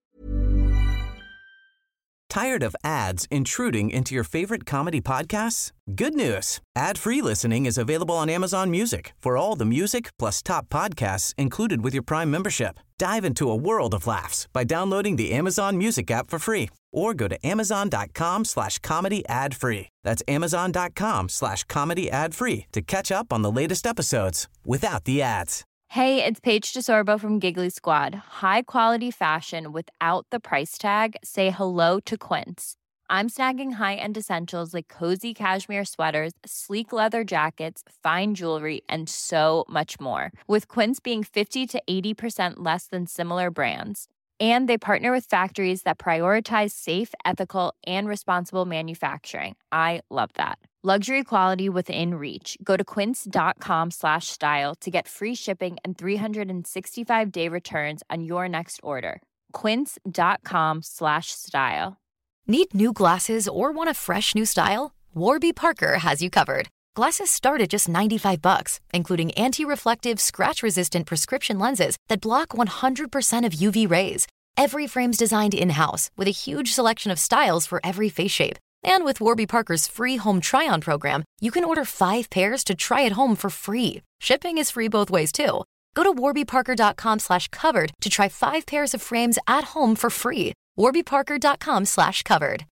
Tired of ads intruding into your favorite comedy podcasts? Good news. Ad-free listening is available on Amazon Music for all the music plus top podcasts included with your Prime membership. Dive into a world of laughs by downloading the Amazon Music app for free or go to amazon.com slash comedy ad free. That's amazon.com slash comedy ad free to catch up on the latest episodes without the ads. Hey, it's Paige DeSorbo from Giggly Squad. High quality fashion without the price tag. Say hello to Quince. I'm snagging high-end essentials like cozy cashmere sweaters, sleek leather jackets, fine jewelry, and so much more. With Quince being fifty to eighty percent less than similar brands. And they partner with factories that prioritize safe, ethical, and responsible manufacturing. I love that. Luxury quality within reach. Go to quince.com slash style to get free shipping and three sixty-five day returns on your next order. Quince.com slash style. Need new glasses or want a fresh new style? Warby Parker has you covered. Glasses start at just ninety-five bucks, including anti-reflective, scratch-resistant prescription lenses that block one hundred percent of U V rays. Every frame's designed in-house with a huge selection of styles for every face shape. And with Warby Parker's free home try-on program, you can order five pairs to try at home for free. Shipping is free both ways, too. Go to warbyparker.com slash covered to try five pairs of frames at home for free. warbyparker.com slash covered.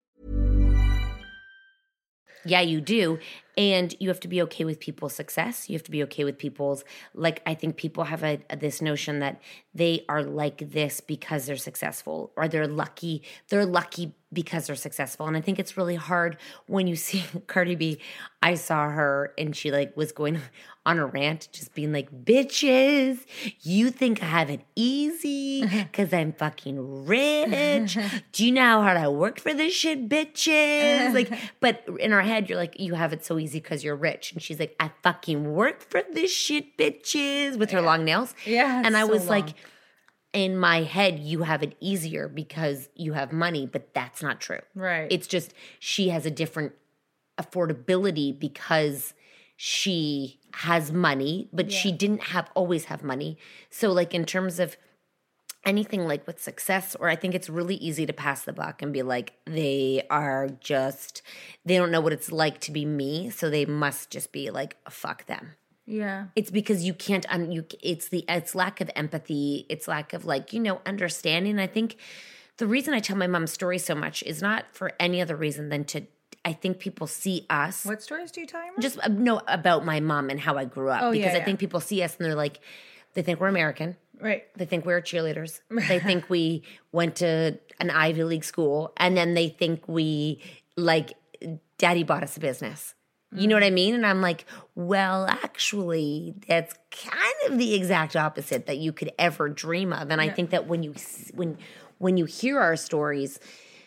Yeah, you do. And you have to be okay with people's success. You have to be okay with people's, like, I think people have a, a this notion that they are like this because they're successful, or they're lucky. They're lucky because they're successful. And I think it's really hard when you see Cardi B. I saw her and she like was going on a rant, just being like, bitches, you think I have it easy because I'm fucking rich. Do you know how hard I worked for this shit, bitches? Like, but in our head, you're like, you have it so easy because you're rich. And she's like, I fucking worked for this shit, bitches, with her long nails. Yeah, And I so was like, long. in my head, you have it easier because you have money, but that's not true. Right. It's just she has a different affordability because she has money, but Yeah. she didn't have always have money. So like in terms of anything like with success, or I think it's really easy to pass the buck and be like, they are just, they don't know what it's like to be me, so they must just be like, fuck them. Yeah. It's because you can't, un, you, it's the, it's lack of empathy. It's lack of like, you know, understanding. I think the reason I tell my mom's story so much is not for any other reason than to, I think people see us. What stories do you tell your mom? Just uh, know about my mom and how I grew up. Oh, because yeah, I yeah. think people see us and they're like, they think we're American. Right. They think we're cheerleaders. They think we went to an Ivy League school. And then they think we, like, daddy bought us a business. You know what I mean? And I'm like, well, actually, that's kind of the exact opposite that you could ever dream of. And I think that when you when when you hear our stories,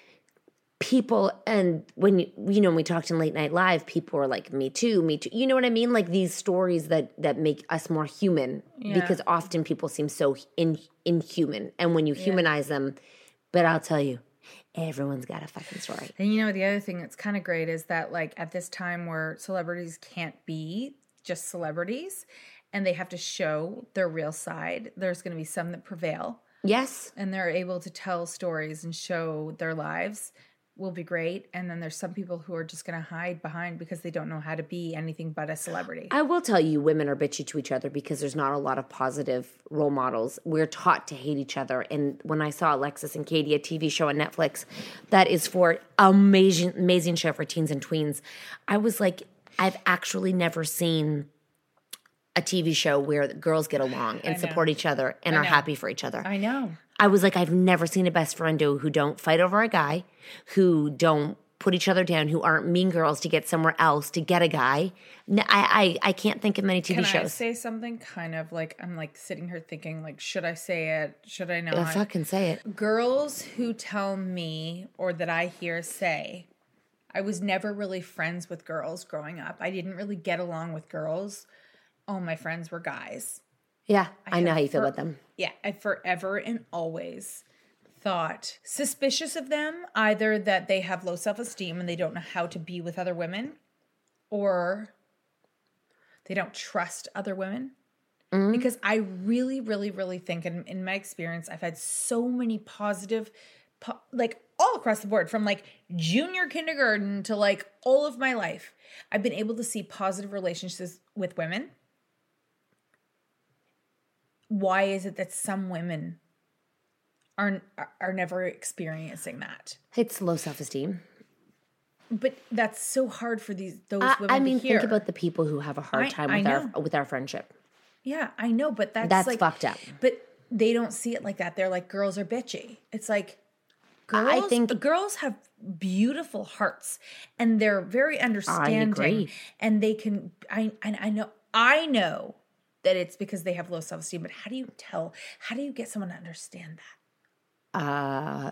people, and when you you know when we talked in Late Night Live, people were like, me too, me too. You know what I mean? Like these stories that that make us more human, Yeah. because often people seem so in, inhuman. And when you humanize them, but I'll tell you, everyone's got a fucking story. And you know, the other thing that's kind of great is that, like, at this time where celebrities can't be just celebrities and they have to show their real side, there's going to be some that prevail Yes. and they're able to tell stories and show their lives, will be great. And then there's some people who are just going to hide behind because they don't know how to be anything but a celebrity. I will tell you, women are bitchy to each other because there's not a lot of positive role models. We're taught to hate each other. And when I saw Alexis and Katie, a T V show on Netflix that is for amazing, amazing show for teens and tweens, I was like, I've actually never seen a T V show where girls get along and support each other and are happy for each other. I know. I was like, I've never seen a best friendo who don't fight over a guy, who don't put each other down, who aren't mean girls to get somewhere else to get a guy. N- I I, I can't think of many T V Can shows. I say something kind of like, I'm like sitting here thinking, like, should I say it? Should I not? Oh, fucking say it. Girls who tell me, or that I hear say, I was never really friends with girls growing up. I didn't really get along with girls. All my friends were guys. Yeah, I, know have how you feel for- about them. Yeah, I forever and always thought suspicious of them, either that they have low self-esteem and they don't know how to be with other women, or they don't trust other women. Mm-hmm. Because I really, really, really think, in, in my experience, I've had so many positive, po- like all across the board, from like junior kindergarten to like all of my life, I've been able to see positive relationships with women. Why is it that some women are are never experiencing that? It's low self-esteem. But that's so hard for these those I, women I mean, to hear. think about the people who have a hard I- time I with know. our with our friendship. Yeah, I know, but that's That's like, fucked up. But they don't see it like that. They're like, girls are bitchy. It's like, girls, I think- girls have beautiful hearts, and they're very understanding, agree. and they can. I and I know, I know that it's because they have low self-esteem. But how do you tell? How do you get someone to understand that? Uh,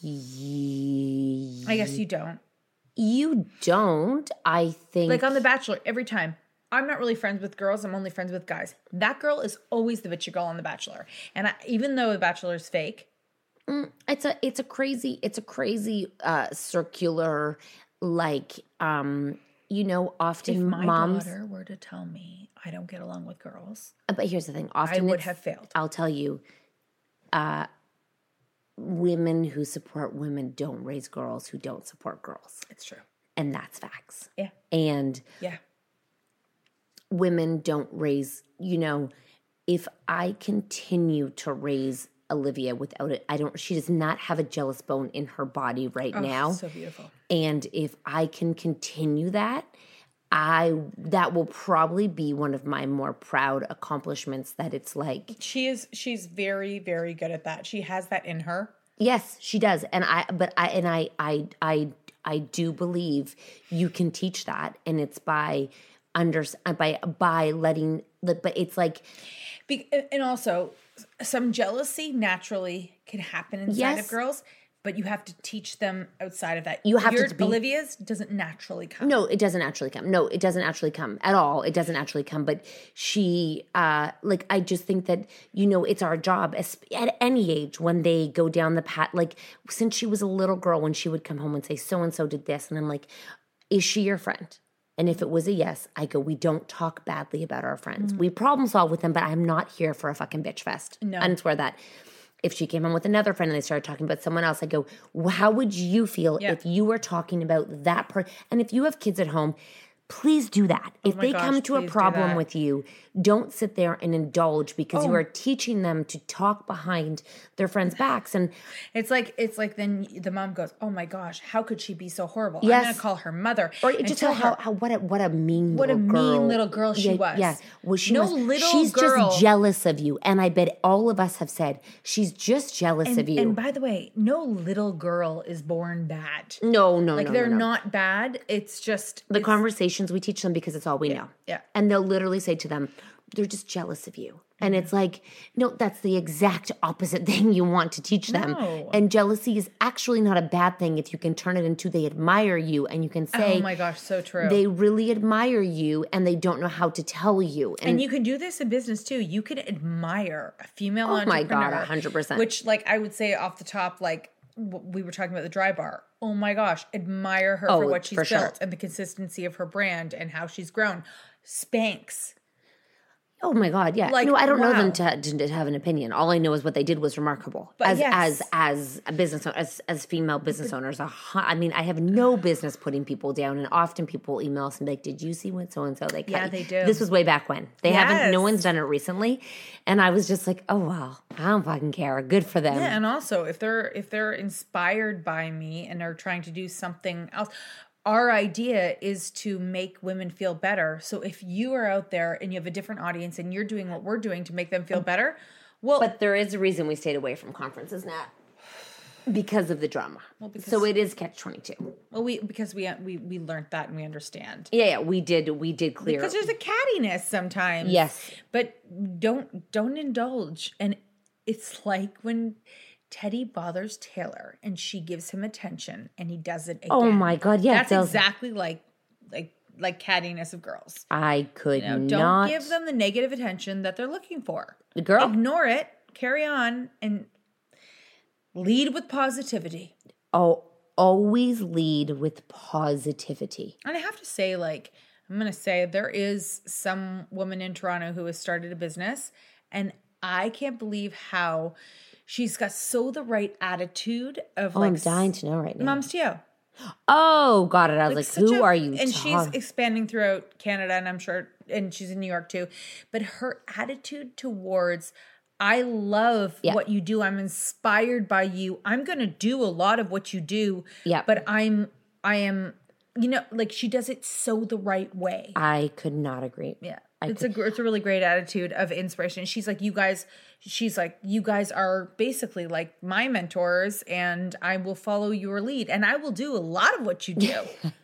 y- I guess you don't. you don't. I think Like on The Bachelor, every time. I'm not really friends with girls. I'm only friends with guys. That girl is always the bitchy girl on The Bachelor. And I, even though The Bachelor is fake, it's a it's a crazy it's a crazy uh circular, like, um you know, often if my moms daughter were to tell me I don't get along with girls, but here's the thing, often would it's- have failed. I'll tell you, uh women who support women don't raise girls who don't support girls. It's true. And that's facts. Yeah. And Yeah. women don't raise, you know, if I continue to raise Olivia without it, I don't, she does not have a jealous bone in her body right Oh, now. so beautiful. And if I can continue that, I, that will probably be one of my more proud accomplishments, that it's like, She is, she's very, very good at that. She has that in her. yes, she does. And I, but I, and I, I, I, I do believe you can teach that. And it's by under, by, by letting, but it's like, Be, and also, some jealousy naturally can happen inside Yes. of girls, but you have to teach them outside of that. You have to Your, be- Olivia's doesn't naturally come. no, it doesn't actually come. No, it doesn't actually come at all. It doesn't actually come. But she, uh, like, I just think that, you know, it's our job as, at any age when they go down the path. Like, since she was a little girl, when she would come home and say, so-and-so did this. And I'm like, is she your friend? And if it was a yes, I go, we don't talk badly about our friends. Mm. We problem solve with them, but I'm not here for a fucking bitch fest. No. And swear that. If she came on with another friend and they started talking about someone else, I go, well, how would you feel Yeah. if you were talking about that person? And if you have kids at home, please do that. If Oh my they gosh, come to a please do problem that. with you, don't sit there and indulge because you Oh. are teaching them to talk behind their friends' backs. And It's like it's like then the mom goes, "Oh my gosh, how could she be so horrible? I'm Yes. gonna call her mother." or and just tell how, her how what a what a mean what a little girl. mean little girl she yeah, was. Yeah, well, she No was. little she's girl- just jealous of you, and I bet all of us have said she's just jealous And, of you. and by the way, no little girl is born bad. no, no, Like no, they're no, no. not bad. It's just The it's- conversations we teach them because it's all we know. yeah. And they'll literally say to them, they're just jealous of you. And it's like, no, that's the exact opposite thing you want to teach them. No. And jealousy is actually not a bad thing if you can turn it into they admire you and you can say, Oh my gosh, so true. they really admire you and they don't know how to tell you. And you can do this in business too. You can admire a female Oh my entrepreneur. God, one hundred percent. Which, like, I would say off the top, like, w- we were talking about the dry bar. Oh my gosh, admire her Oh, for what she's for built sure. and the consistency of her brand and how she's grown. Spanx. Oh my God, yeah. Like, no, I don't know wow. them to, to, to have an opinion. All I know is what they did was remarkable. But as yes. as as a business own- as as female business owners, a hu- I mean, I have no business putting people down. And often people email us and be like, "Did you see what so and so they cut?" Yeah, you?" they do. This was way back when. They haven't. No Yes. one's done it recently, and I was just like, "Oh well, I don't fucking care. Good for them." Yeah, and also if they're if they're inspired by me and are trying to do something else, our idea is to make women feel better. So if you are out there and you have a different audience and you're doing what we're doing to make them feel better, well, But there is a reason we stayed away from conferences, Nat, because of the drama. because- so it is catch twenty-two. well, we because we we we learned that and we understand. Yeah, yeah, we did. We did clear. Because there's a cattiness sometimes. Yes. But don't don't indulge. And it's like when Teddy bothers Taylor and she gives him attention and he does it again. Oh my God, yeah, That's those- exactly like like like cattiness of girls. I could You know, don't not give them the negative attention that they're looking for. The girl. Ignore it, carry on, and lead with positivity. Oh, always lead with positivity. And I have to say, like, I'm going to say there is some woman in Toronto who has started a business, and I can't believe how she's got so the right attitude of Oh, like I'm dying to know right now. Mom's Tio. Oh, got it. I was like, such who a- are you? And she's talk- expanding throughout Canada, and I'm sure, and she's in New York too. But her attitude towards, I love Yeah. what you do. I'm inspired by you. I'm going to do a lot of what you do. Yeah. But I'm, I am, you know, like she does it so the right way. I could not agree. Yeah. I It's a gr- it's a really great attitude of inspiration. She's like, you guys, she's like, you guys are basically like my mentors, and I will follow your lead, and I will do a lot of what you do.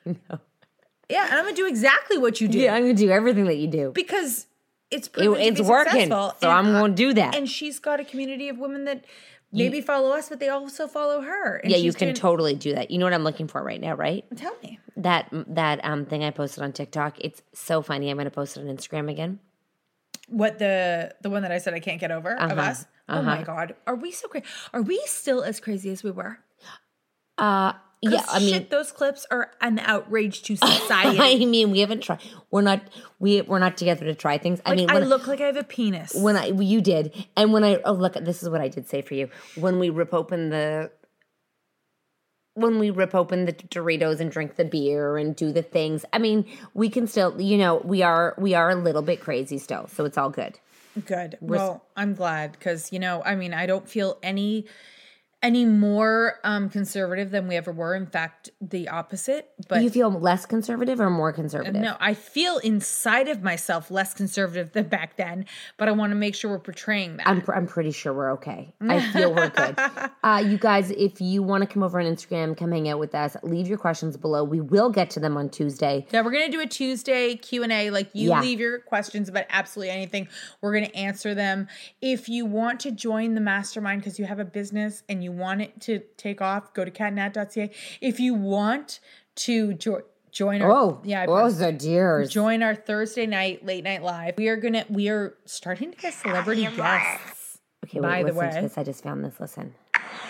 Yeah, and I'm gonna do exactly what you do. Yeah, I'm gonna do everything that you do. Because it's It- proven to it's be working, successful, so and I'm I- going to do that. And she's got a community of women that maybe follow us, but they also follow her. And Yeah, you she's can doing- totally do that. You know what I'm looking for right now, right? Tell me. That that um thing I posted on TikTok. It's so funny. I'm gonna post it on Instagram again. What the the one that I said I can't get over of Uh-huh, us? Oh my uh-huh. god, are we so crazy? Are we still as crazy as we were? Uh yeah, 'Cause I mean, shit, those clips are an outrage to society. I mean, we haven't tried. We're not. We we're not together to try things. I Like, mean, I when, look like I have a penis. when I you did, and when I oh look, this is what I did say for you. When we rip open the, when we rip open the Doritos and drink the beer and do the things. I mean, we can still, you know, we are we are a little bit crazy still, so it's all good. Good. Well, I'm glad because, you know, I mean, I don't feel any any more um, conservative than we ever were. In fact, the opposite. But you feel less conservative or more conservative? no, I feel inside of myself less conservative than back then, but I want to make sure we're portraying that. I'm, pr- I'm pretty sure we're okay. I feel we're good. Uh, you guys, if you want to come over on Instagram, come hang out with us, leave your questions below. We will get to them on Tuesday. Yeah, we're gonna do a Tuesday Q and A. Like you Yeah. leave your questions about absolutely anything, we're gonna answer them. If you want to join the mastermind because you have a business and you want it to take off, go to cat nat dot c a. If you want to jo- join our Oh, yeah, I oh, promise. the dears. join our Thursday night late night live. We are gonna we are starting to get celebrity guests. Okay, by wait, the listen to way. this. I just found this. Listen.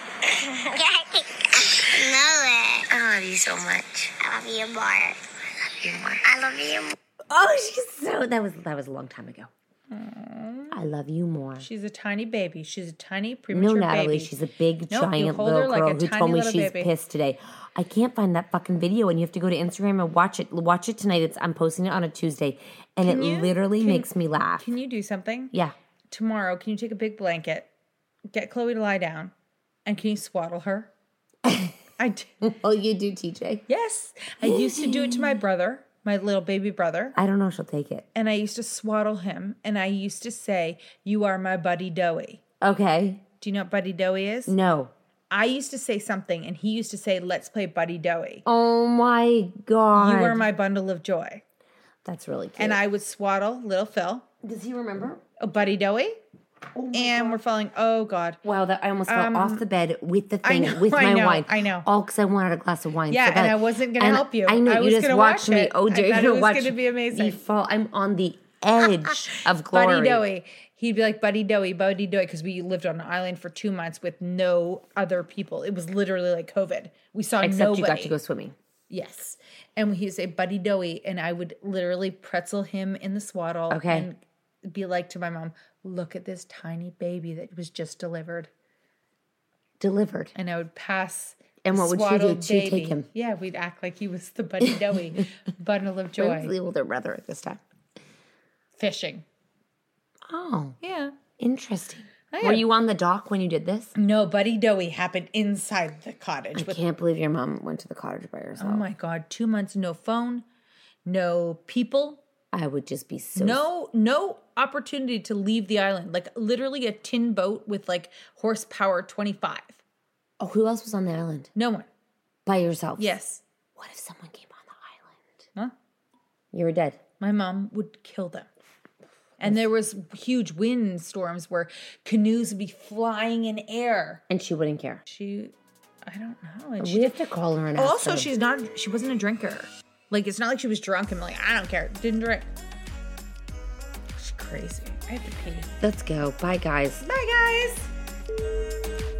I love it. I love you so much. I love you more. you more. I love you more. Oh, she's so, that was, that was a long time ago. Aww. I love you more. She's a tiny baby. She's a tiny premature baby. No, Natalie, baby. she's a big, nope, giant little girl like who told me she's baby. pissed today. I can't find that fucking video, and you have to go to Instagram and watch it. Watch it tonight. It's I'm posting it on a Tuesday, and can it you, literally can, makes me laugh. Can you do something? Yeah. Tomorrow, can you take a big blanket, get Chloe to lie down, and can you swaddle her? I do. Oh, you do, T J? Yes. I used to do it to my brother. My little baby brother. I don't know if she'll take it. And I used to swaddle him, and I used to say, "You are my buddy Doey." Okay. Do you know what buddy Doey is? No. I used to say something, and he used to say, "Let's play buddy Doey." Oh my God. You are my bundle of joy. That's really cute. And I would swaddle little Phil. Does he remember? Oh, buddy Doey. Oh and God. we're falling. Oh God! Wow, that I almost Um, fell off the bed with the thing, I know, with I my know, wine. I know. All because I wanted a glass of wine. Yeah, so and bad. I wasn't going to And help you. I know I you was just gonna watched watch me. it. Oh, I dear, thought you it was watch gonna be amazing. me fall. I'm on the edge of glory. Buddy Doey. He'd be like, "Buddy Doey, Buddy Doey," because we lived on an island for two months with no other people. It was literally like COVID. We saw Except nobody. you got to go swimming. Yes. And he would say, "Buddy Doey," and I would literally pretzel him in the swaddle. Okay. And be like to my mom, "Look at this tiny baby that was just delivered." Delivered. And I would pass. And what would she do swaddled to baby. take him? Yeah, we'd act like he was the Buddy Doey bundle of Where was joy. the older brother at this time? Fishing. Oh, Yeah. interesting. I Were had- you on the dock when you did this? No, Buddy Doey happened inside the cottage. I with can't believe your mom went to the cottage by herself. Oh my God, two months, no phone, no people, I would just be so... no no opportunity to leave the island. Like literally a tin boat with like horsepower twenty-five. Oh, who else was on the island? No one. By yourself? Yes. What if someone came on the island? Huh? You were dead. My mom would kill them. And there was huge wind storms where canoes would be flying in air. And she wouldn't care. She, I don't know. And We she have to call her and ask Also, her. she's not, she wasn't a drinker. Like, it's not like she was drunk and like, I don't care. Didn't drink. It's crazy. I have to pee. Let's go. Bye, guys. Bye, guys.